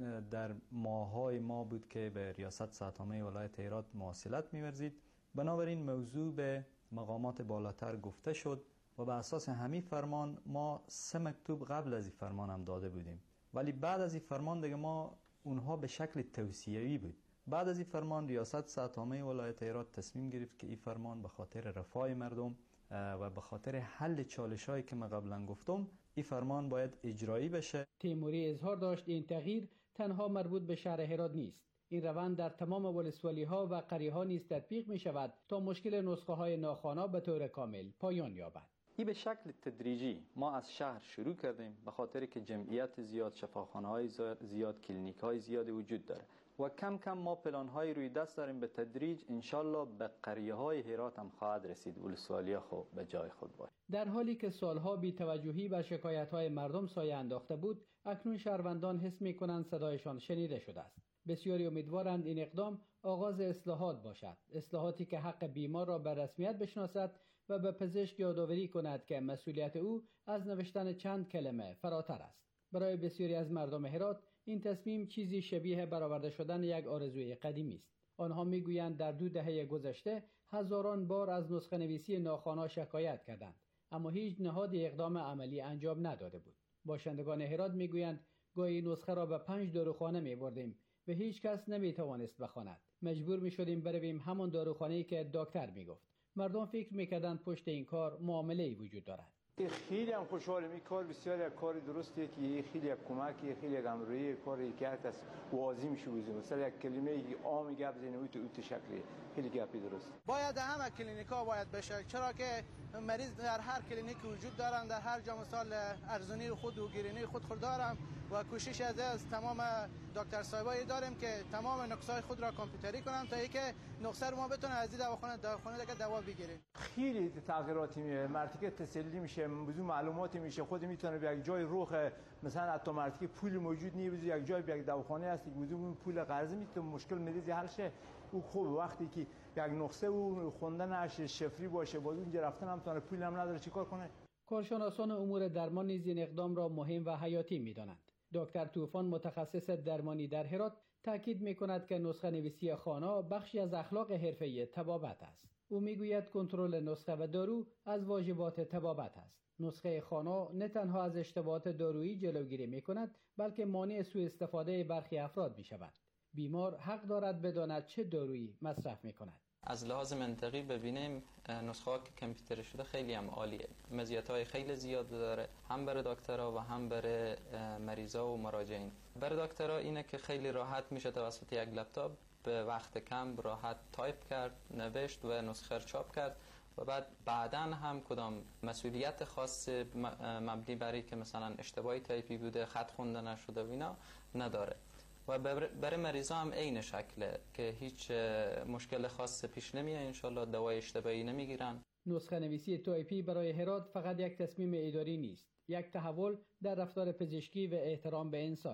در ماه‌های ما بود که به ریاست صحت عامه ولایت هرات مواصلت می‌ورزید. بنابراین موضوع به مقامات بالاتر گفته شد و به اساس همین فرمان ما 3 مکتوب قبل از این فرمان هم داده بودیم، ولی بعد از این فرمان دیگه ما اونها به شکل توصیه‌ای بود. بعد از این فرمان ریاست صحت عامه ولایت هرات تصمیم گرفت که این فرمان به خاطر رفاه مردم و به خاطر حل چالش‌هایی که من قبلا گفتم این فرمان باید اجرایی بشه. تیموری اظهار داشت این تغییر تنها مربوط به شهر هرات نیست. این روند در تمام ولسوالی‌ها و قریه‌ها نیز تطبیق می‌شود تا مشکل نسخه‌های ناخوانا به طور کامل پایان یابد. این به شکل تدریجی ما از شهر شروع کردیم، به خاطر که جمعیت زیاد، شفاخانه‌های زیاد، کلینیک‌های زیاد وجود داره و کم کم ما پلان‌های روی دست داریم. به تدریج انشالله به قریه‌های هرات هم خواهد رسید، ولسوالی‌ها خود به جای خود باید. در حالی که سالها بی‌توجهی بر شکایت‌های مردم سایه انداخته بود، اکنون شهروندان حس می‌کنند صدایشان شنیده شده است. بسیاری امیدوارند این اقدام آغاز اصلاحات باشد، اصلاحاتی که حق بیمار را به رسمیت بشناسد و به پزشک یادآوری کند که مسئولیت او از نوشتن چند کلمه فراتر است. برای بسیاری از مردم هرات این تصمیم چیزی شبیه برآورده شدن یک آرزوی قدیمی است. آنها میگویند در 2 دهه گذشته هزاران بار از نسخه نویسی ناخوانا شکایت کردند، اما هیچ نهادی اقدام عملی انجام نداده بود. باشندگان هرات میگویند گاهی نسخه را به 5 داروخانه می‌بردیم و هیچ کس نمی‌توانست بخواند. مجبور می‌شدیم برویم همان داروخانه‌ای که دکتر میگفت. مردم فکر می‌کردند پشت این کار معامله‌ای وجود دارد. خیلی هم خوشحالم، این کار بسیار یک کار درستیه که خیلی یک کمکی، خیلی یک امرویی کاری که هست واضح میشه وزن. مثلا یک کلمه عامی گپ زنه اوت شکلی خیلی گپی درست. باید همه کلینیک‌ها باید بشه، چرا که مریض در هر کلینیک وجود دارن، در هر جا مثال ارزونی خود و گیرینی خود دارم و کوشش از تمام دکتر صاحبایی داریم که تمام نسخه‌های خود را کامپیوتری کنن تا اینکه نسخه رو ما بتونه از دواخانه دیگه دوا بگیریم. خیلی تغییراتی میاد، مرتیکه تسلی میشه، موضوع معلوماتی میشه، خود میتونه به یک جای روخ مثلا حتی مرتیکه پول موجود نیست، یک جای به یک دواخانه هست موضوع پول قرض میتونه مشکل مریض حل شه. او خوب وقتی که یک نسخه و خوندنش شفری باشه باز اونجا رفتن هم تونه پول هم نداره چیکار کنه. کارشناسان امور درمان نیز این اقدام را مهم و حیاتی میدانند. دکتر طوفان متخصص درمانی در هرات تاکید می‌کند که نسخه نویسی خوانا بخشی از اخلاق حرفه‌ای طبابت است. او میگوید کنترل نسخه و دارو از واجبات طبابت است. نسخه خوانا نه تنها از اشتباهات دارویی جلوگیری می‌کند بلکه مانع سوء استفاده برخی افراد می‌شود. بیمار حق دارد بداند چه دارویی مصرف می‌کند. از لحاظ منطقی ببینیم نسخه‌ها که کامپیوتری شده خیلی هم عالیه، مزیت‌های خیلی زیاد داره، هم برای دکترها و هم برای مریضا و مراجعین. برای دکترها اینه که خیلی راحت میشه توسط یک لپتاپ به وقت کم راحت تایپ کرد، نوشت و نسخه رو چاپ کرد و بعداً هم کدام مسئولیت خاص مبنی برای که مثلا اشتباهی تایپی بوده، خط خونده نشده و اینا نداره. و برای مریضا هم عین شکله که هیچ مشکل خاص پیش نمیاد، انشالله دوای اشتباهی نمیگیرن. نسخه نویسی تایپی برای هرات فقط یک تصمیم اداری نیست، یک تحول در رفتار پزشکی و احترام به انسان است.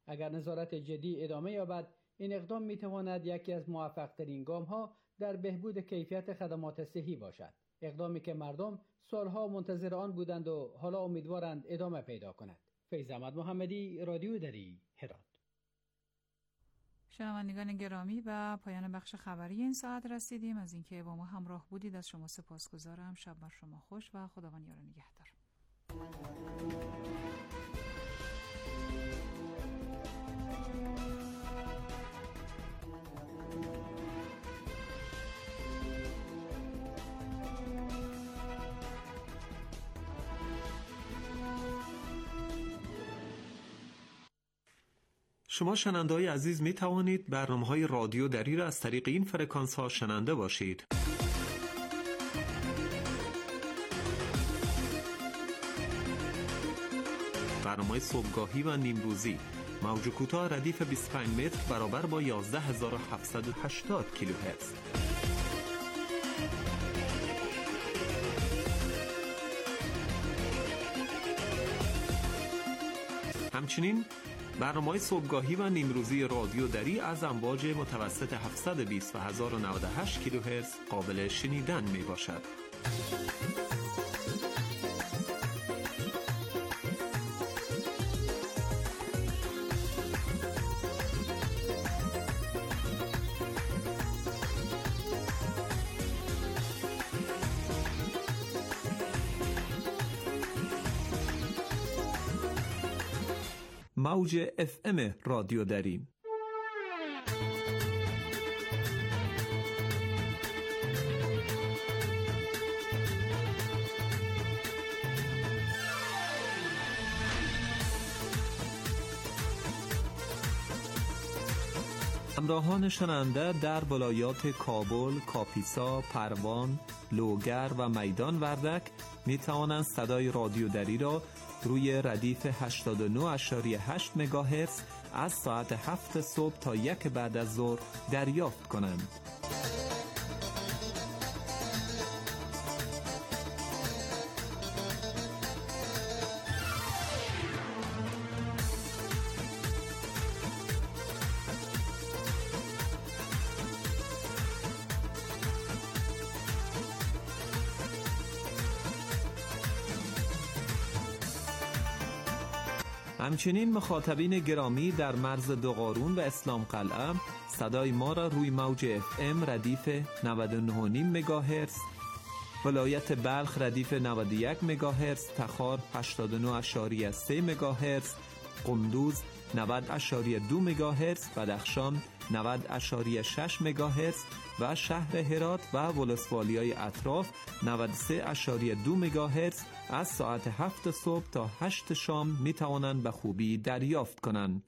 اگر نظارت جدی ادامه یابد، این اقدام میتواند یکی از موفق‌ترین گام‌ها در بهبود کیفیت خدمات صحی باشد. اقدامی که مردم سالها منتظر آن بودند و حالا امیدوارند ادامه پیدا کند. فیض احمد محمدی، رادیو دری، هرات. شنوندگان گرامی، و پایان بخش خبری این ساعت رسیدیم. از اینکه با ما همراه بودید از شما سپاسگزارم. شب بر شما خوش و خداوند یار و نگهدار. شما شنونده‌های عزیز می توانید برنامه‌های رادیو دری را از طریق این فرکانس‌ها شنونده باشید. برنامه صبحگاهی و نیمروزی، موج کوتاه ردیف 25 متر برابر با 11780 کیلوهرتز. همچنین برنامه‌های صبحگاهی و نیمروزی رادیو دری از امواج متوسط 720 و 1098 کیلوهرتز قابل شنیدن می باشد. موج FM رادیو دری. همراهان شنونده در ولایات کابل، کاپیسا، پروان، لوگر و میدان وردک می توانند صدای رادیو دری را روی ردیف 89.8 مگاهرتز از ساعت 7 صبح تا 1 بعد از ظهر دریافت کنند. همچنین مخاطبین گرامی در مرز دوقارون و اسلام قلعه صدای ما را روی موج FM ردیف 99.5 مگاهرتز، ولایت بلخ ردیف 91 مگاهرتز، تخار 89.3 مگاهرتز، قندوز 90.2 مگاهرتز، بدخشان 90.6 مگاهرتز و شهر هرات و ولسوالیای اطراف 93.2 مگاهرتز از ساعت 7 صبح تا 8 شام می توانند به خوبی دریافت کنند.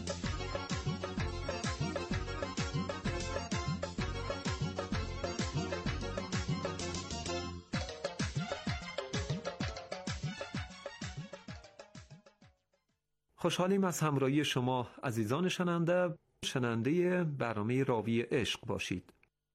خوشحالیم از همراهی شما عزیزان شنونده برنامه راوی عشق باشید.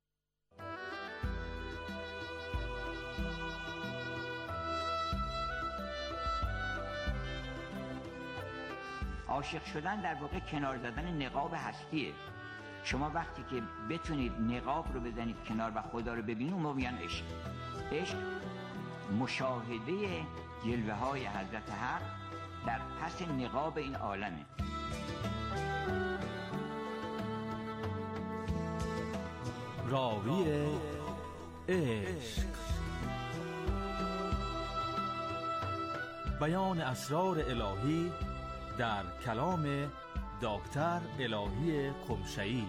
عاشق شدن در واقع کنار زدن نقاب هستیه. شما وقتی که بتونید نقاب رو بزنید کنار و خدا رو ببینید، اون میگن عشق. عشق مشاهده جلوه های حضرت حق در پس نقاب این عالمه. راوی عشق، بیان اسرار الهی در کلام دکتر الهی قمشه‌ای.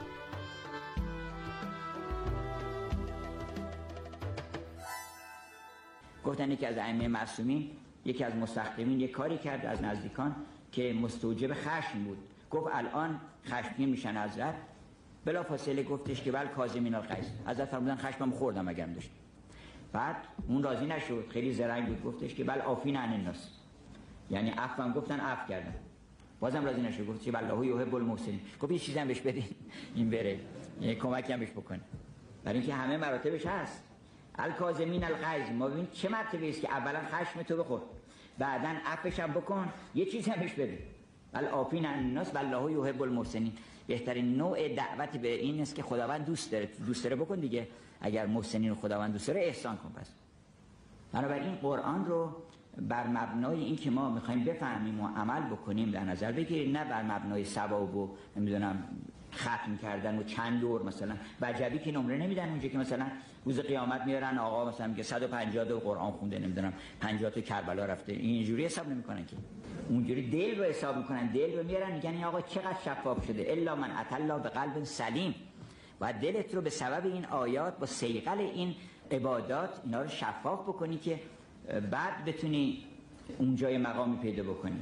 گفتن یکی از ائمه معصومین، یکی از مستخدمین یک کاری کرد از نزدیکان که مستوجب خشم بود. گفت الان خشمگین میشن حضرت. بلافاصله گفتش که بل کاظمین الغیظ، حضرت فرمودن خشمم خوردم اگرم داشت. بعد اون راضی نشد، خیلی زرنگ بود، گفتش که بل عافین عن الناس، یعنی عفوم گفتن عفو کردن. بازم راضی نشد، گفت که والله یحب المحسنین. گفت یه چیزی هم بهش بدین این بره، یعنی کمکی هم بهش بکنه، برای اینکه همه مراتبش هست. الکاظمین الغیظ، ما ببین چه مرتبه است که اولا خشم تو بخور، بعدن عفوش هم بکن، یه چیزی هم بهش بده. والعافین عن الناس والله یحب المحسنین. بهترین نوع دعوت به این است که خداوند دوست داره بکن دیگه. اگر محسنین رو خداوند دوست داره احسان کن. پس بنابراین قرآن رو بر مبنای این که ما میخوایم بفهمیم و عمل بکنیم در نظر بگیریم، نه بر مبنای ثواب و نمیدونم ختم کردن و چند دور. مثلا وجبی که نمره نمیدن اونجا که مثلا روز قیامت میارن آقا مثلا میگه 150 تا قرآن خونده، نمیدونم 50 تا کربلا رفته، اینجوری حساب نمیکنن که. اونجوری دل رو حساب میکنن، دل رو میارن میگن این آقا چقدر شفاف شده. الا من اتى الله بقلب سلیم. و دلت رو به سبب این آیات با صیقل این عبادات اینا رو شفاف بکنی که بعد بتونی اونجای مقامی پیدا بکنی.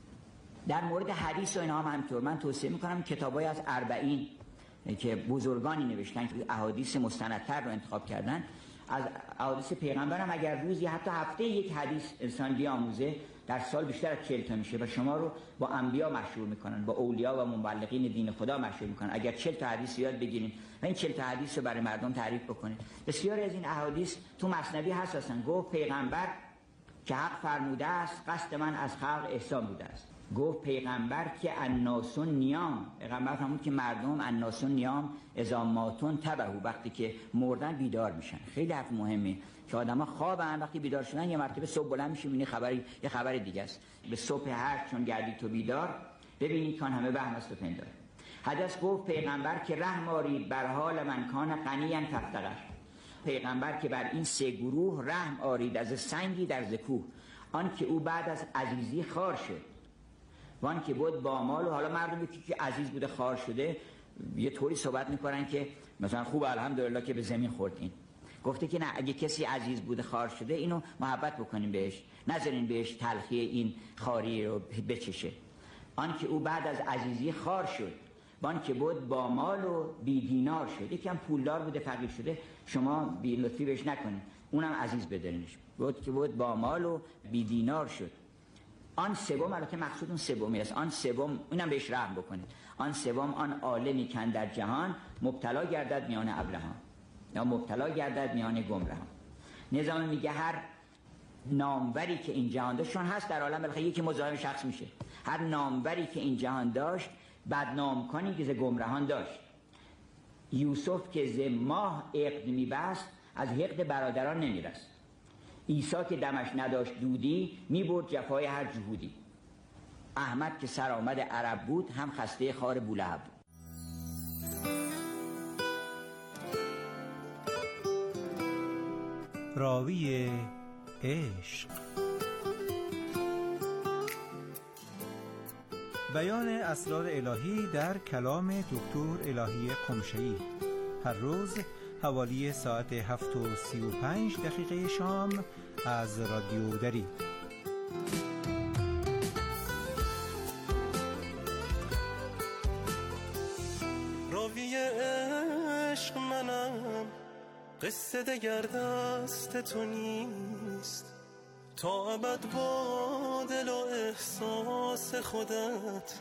در مورد حدیث و اینا هم همینطور. من توصیه میکنم کتابای از 40 که بزرگانی نوشتن که احادیث مستندتر رو انتخاب کردن از احادیث پیغمبرم، اگر روزی حتی هفته یک حدیث انسان بیاموزه در سال بیشتر از 40 تا میشه و شما رو با انبیا مشهور میکنن، با اولیا و مبلغین دین خدا مشهور میکنن. اگر 40 تا حدیث یاد بگیریم و این 40 تا حدیث رو برای مردم تعریف بکنید. بسیاری از این احادیث تو مثنوی هست. اصلا گفت پیغمبر که حق فرموده است قصد من از خلق احسان بوده است. گفت پیغمبر که الناس نیام، پیغمبر فرمود که مردم الناس نیام اذا ماتون تبهو، وقتی که مردن بیدار میشن. خیلی حرف مهمه که آدما خوابن وقتی بیدار شدن یه مرتبه صبح بلند میشه میبینی خبری یه خبر دیگه است. به صبح هر چون گردی تو بیدار ببینید کان همه وهم است و پندار. حدیث گفت پیغمبر که رحم آرید بر حال من کان غنیاً فافتقر. پیغمبر که بر این سه گروه رحم آرید از سنگی در زکوه، آن که او بعد از عزیزی خار شد وان که بود با مال. و حالا مردمی که عزیز بوده خار شده یه طوری صحبت میکنن که مثلا خوب الحمدلله که به زمین خوردین. گفته که نه، اگه کسی عزیز بوده خار شده اینو محبت بکنیم بهش، نذارین بهش تلخی این خاری رو بچشه. آن که او بعد از عزیزی خار شد وان که بود با مال و بی دینار شد. یکم پولدار بوده فقیر شده شما بی لطفی بهش نکنین، اونم عزیز بدارینش. بود که بود با مال و بی دینار شد. آن سوم، البته مقصود اون سومی است، آن سوم اینم بهش رحم بکنید. آن سوم آن عالمی که در جهان مبتلا گردد میان ابلهان یا مبتلا گردد میان گمراهان. نظام میگه هر ناموری که این جهان داشت، چون هست در عالم بالاخره یکی مزاحم شخص میشه، هر ناموری که این جهان داشت بدنام کنی که ز گمراهان داشت. یوسف که ز ماه عقد میبست از حقد برادران نمیرست. عیسی که دمش نداشت دودی میبرد جفای هر جهودی. احمد که سرآمد عرب بود هم خسته خار بولهب. راوی عشق. بیان اسرار الهی در کلام دکتر الهی قمشه‌ای، هر روز حوالی ساعت 7:35 شام از رادیو دری. راوی عشق منم، قصه دگر دست تو نیست، تا ابد با دل و احساس خودت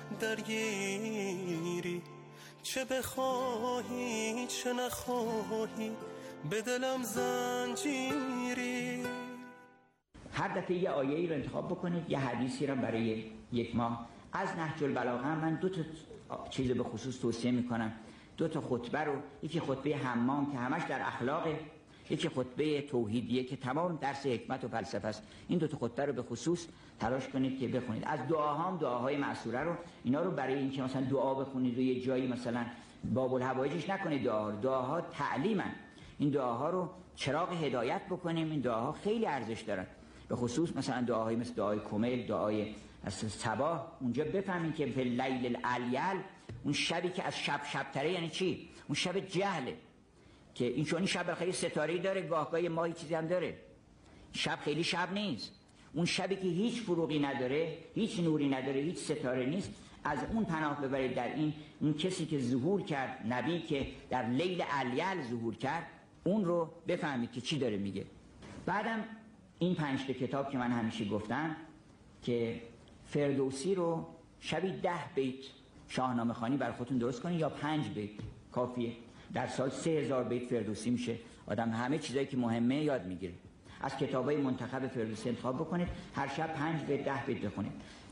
درگیری، چه بخواهی چه نخواهی به دلم زنجیری. هر دفعه یه آیه‌ای رو انتخاب بکنید، یه حدیثی رو برای یک ماه. از نهج البلاغه من 2 تا چیز به خصوص توصیه میکنم. 2 تا خطبه رو، یکی خطبه حمام که همش در اخلاقه، یکی خطبه توحیدیه که تمام درس حکمت و فلسفه است. این 2 تا خطبه رو به خصوص تلاش کنید که بخونید. از دعاهام دعاهای معصوره رو، اینا رو برای اینکه مثلا دعا بخونید و یه جایی مثلا باب الحوائجش نکنید دعاها تعلیمن. این دعاها رو چراغ هدایت بکنیم. این دعاها خیلی ارزش دارن، به خصوص مثلا دعاهای مثل دعای کمیل، دعای از صباح. اونجا بفهمید که فی اللیل الالیل، اون شبی که از شب تره یعنی چی؟ اون شب جهله که این چون این شب خیلی ستاره‌ای داره، گاهگاه ماهی چیزی هم داره. شب خیلی شب نیست. اون شبی که هیچ فروغی نداره، هیچ نوری نداره، هیچ ستاره نیست، از اون پناه ببرید در این کسی که ظهور کرد، نبی که در لیل الیل ظهور کرد، اون رو بفهمید که چی داره میگه. بعدم این 5 تا کتاب که من همیشه گفتم که فردوسی رو شبی 10 بیت شاهنامه خوانی بر خودتون درست کنید یا 5 بیت کافیه. در سال 3000 بیت فردوسی میشه. آدم همه چیزایی که مهمه یاد میگیره. از کتابای منتخب فردوسی انتخاب بکنید، هر شب 5 بیت 10 بیت بخونید.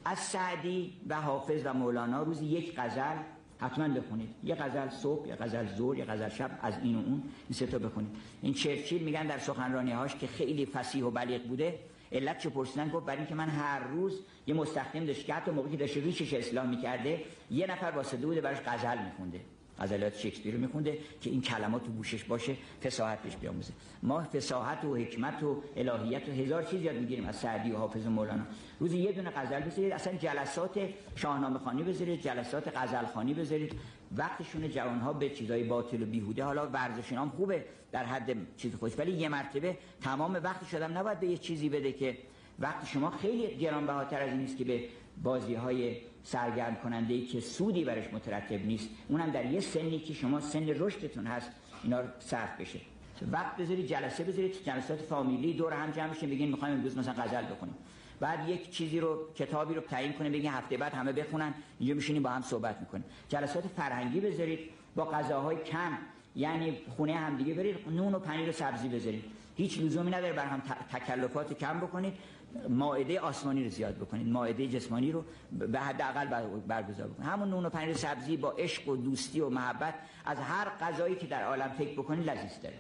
از سعدی و حافظ و مولانا روزی یک غزل حتما بخونید. یه غزل صبح، یه غزل ظهر، یه غزل شب، از این و اون، این سه تا بخونید. این چرچیل میگن در سخنرانی‌هاش که خیلی فصیح و بلیغ بوده، علت چه پرسیدن گفت برای اینکه من هر روز یه مستخدم داشت که حتی موقعی که داشته ریشش اصلاح می‌کرده یه نفر واسطه بوده براش غزل می‌خونده، غزلات شکسپیر رو می‌خونده که این کلمات تو گوشش باشه، فصاحت بهش بیاموزه. ما فصاحت و حکمت و الهیات و هزار چیز یاد می‌گیریم از سعدی و حافظ و مولانا. روزی یه دونه غزل بذارید، اصلا جلسات شاهنامه خوانی بذارید، جلسات غزل خوانی بذارید. وقتشون جوان‌ها به چیزای باطل و بیهوده، حالا ورزشون هم خوبه در حد چیز خودش، ولی یه مرتبه تمام وقتش آدم نباید به یه چیزی بده که وقت شما خیلی گرانبهاتر از این است که به بازی‌های سرگرم کننده‌ای که سودی برش مترتب نیست، اونم در یه سنی که شما سن رشدتون هست، اینا رو صرف بشه. وقت بذارید، جلسه بذارید، جلسات فامیلی دور هم جمع بشین بگین می‌خوایم امروز مثلا غزل بخونیم. بعد یک چیزی رو، کتابی رو تعیین کنه بگین هفته بعد همه بخونن، اینجا میشینیم با هم صحبت می‌کنیم. جلسات فرهنگی بذارید با غذاهای کم، یعنی خونه هم دیگه برید نون و پنیر و سبزی بذارید. هیچ لزومی نداره بر هم تکلفات کم بکنید، مائده آسمانی رو زیاد بکنید، مائده جسمانی رو به حداقل برگزار بکنید. همون نون و پنیر و سبزی با عشق و دوستی و محبت از هر غذایی که در عالم فکر بکنید لذیذتره.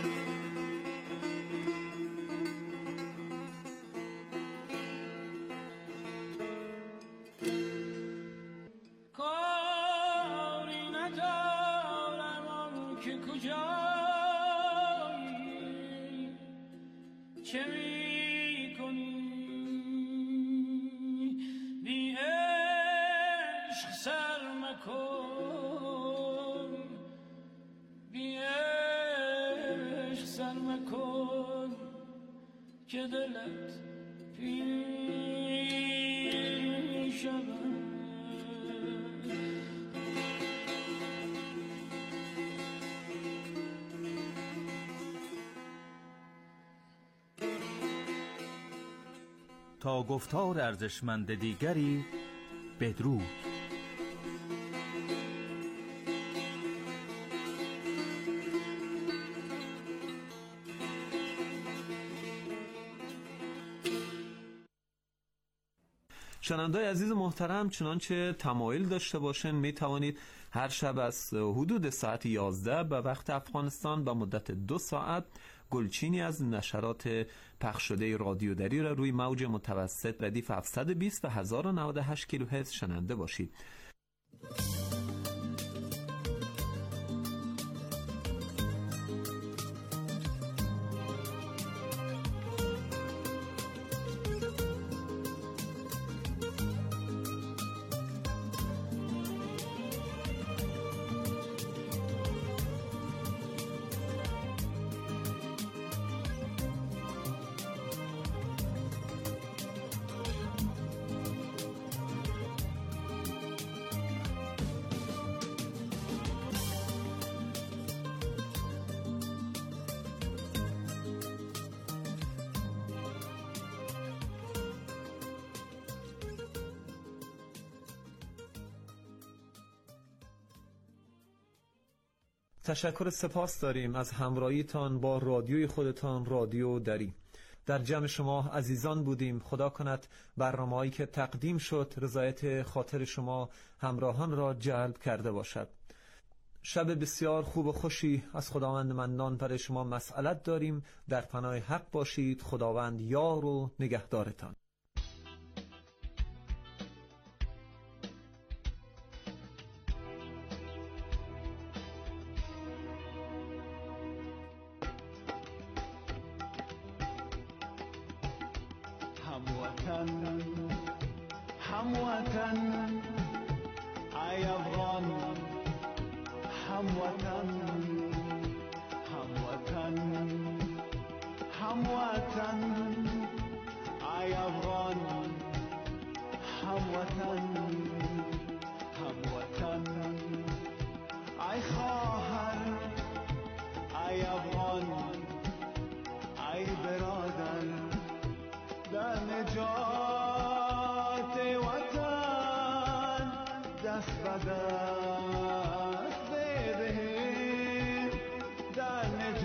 که دلت پیر شود. تا گفتار ارزشمند دیگری بدرود. شنونده‌های عزیز محترم، چنانچه تمایل داشته باشن می توانید هر شب از حدود ساعت 11 به وقت افغانستان به مدت 2 ساعت گلچینی از نشرات پخش شده رادیو دری را روی موج متوسط ردیف 720 و 1098 کیلوهرتز شنونده باشید. تشکر سپاس داریم از همراهیتان با رادیوی خودتان، رادیو دری. در جمع شما عزیزان بودیم. خدا کند برنامه‌هایی که تقدیم شد رضایت خاطر شما همراهان را جلب کرده باشد. شب بسیار خوب و خوشی از خداوند منان برای شما مسئلت داریم. در پناه حق باشید. خداوند یار و نگهدارتان. هموطن ای افغان، هموطن هموطن هموطن ای افغان، هموطن هموطن ای خواهر ای افغان، ای برادر در نجات وطن دست به دست بدهیم، در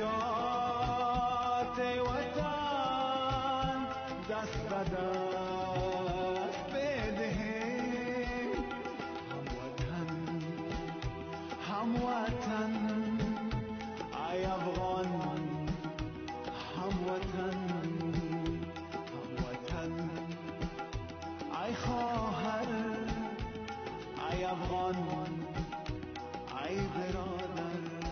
نجات وطن دست به دست بدهیم. هموطن ای افغان هموطن هموطن ای خواهر ای افغان ای برادر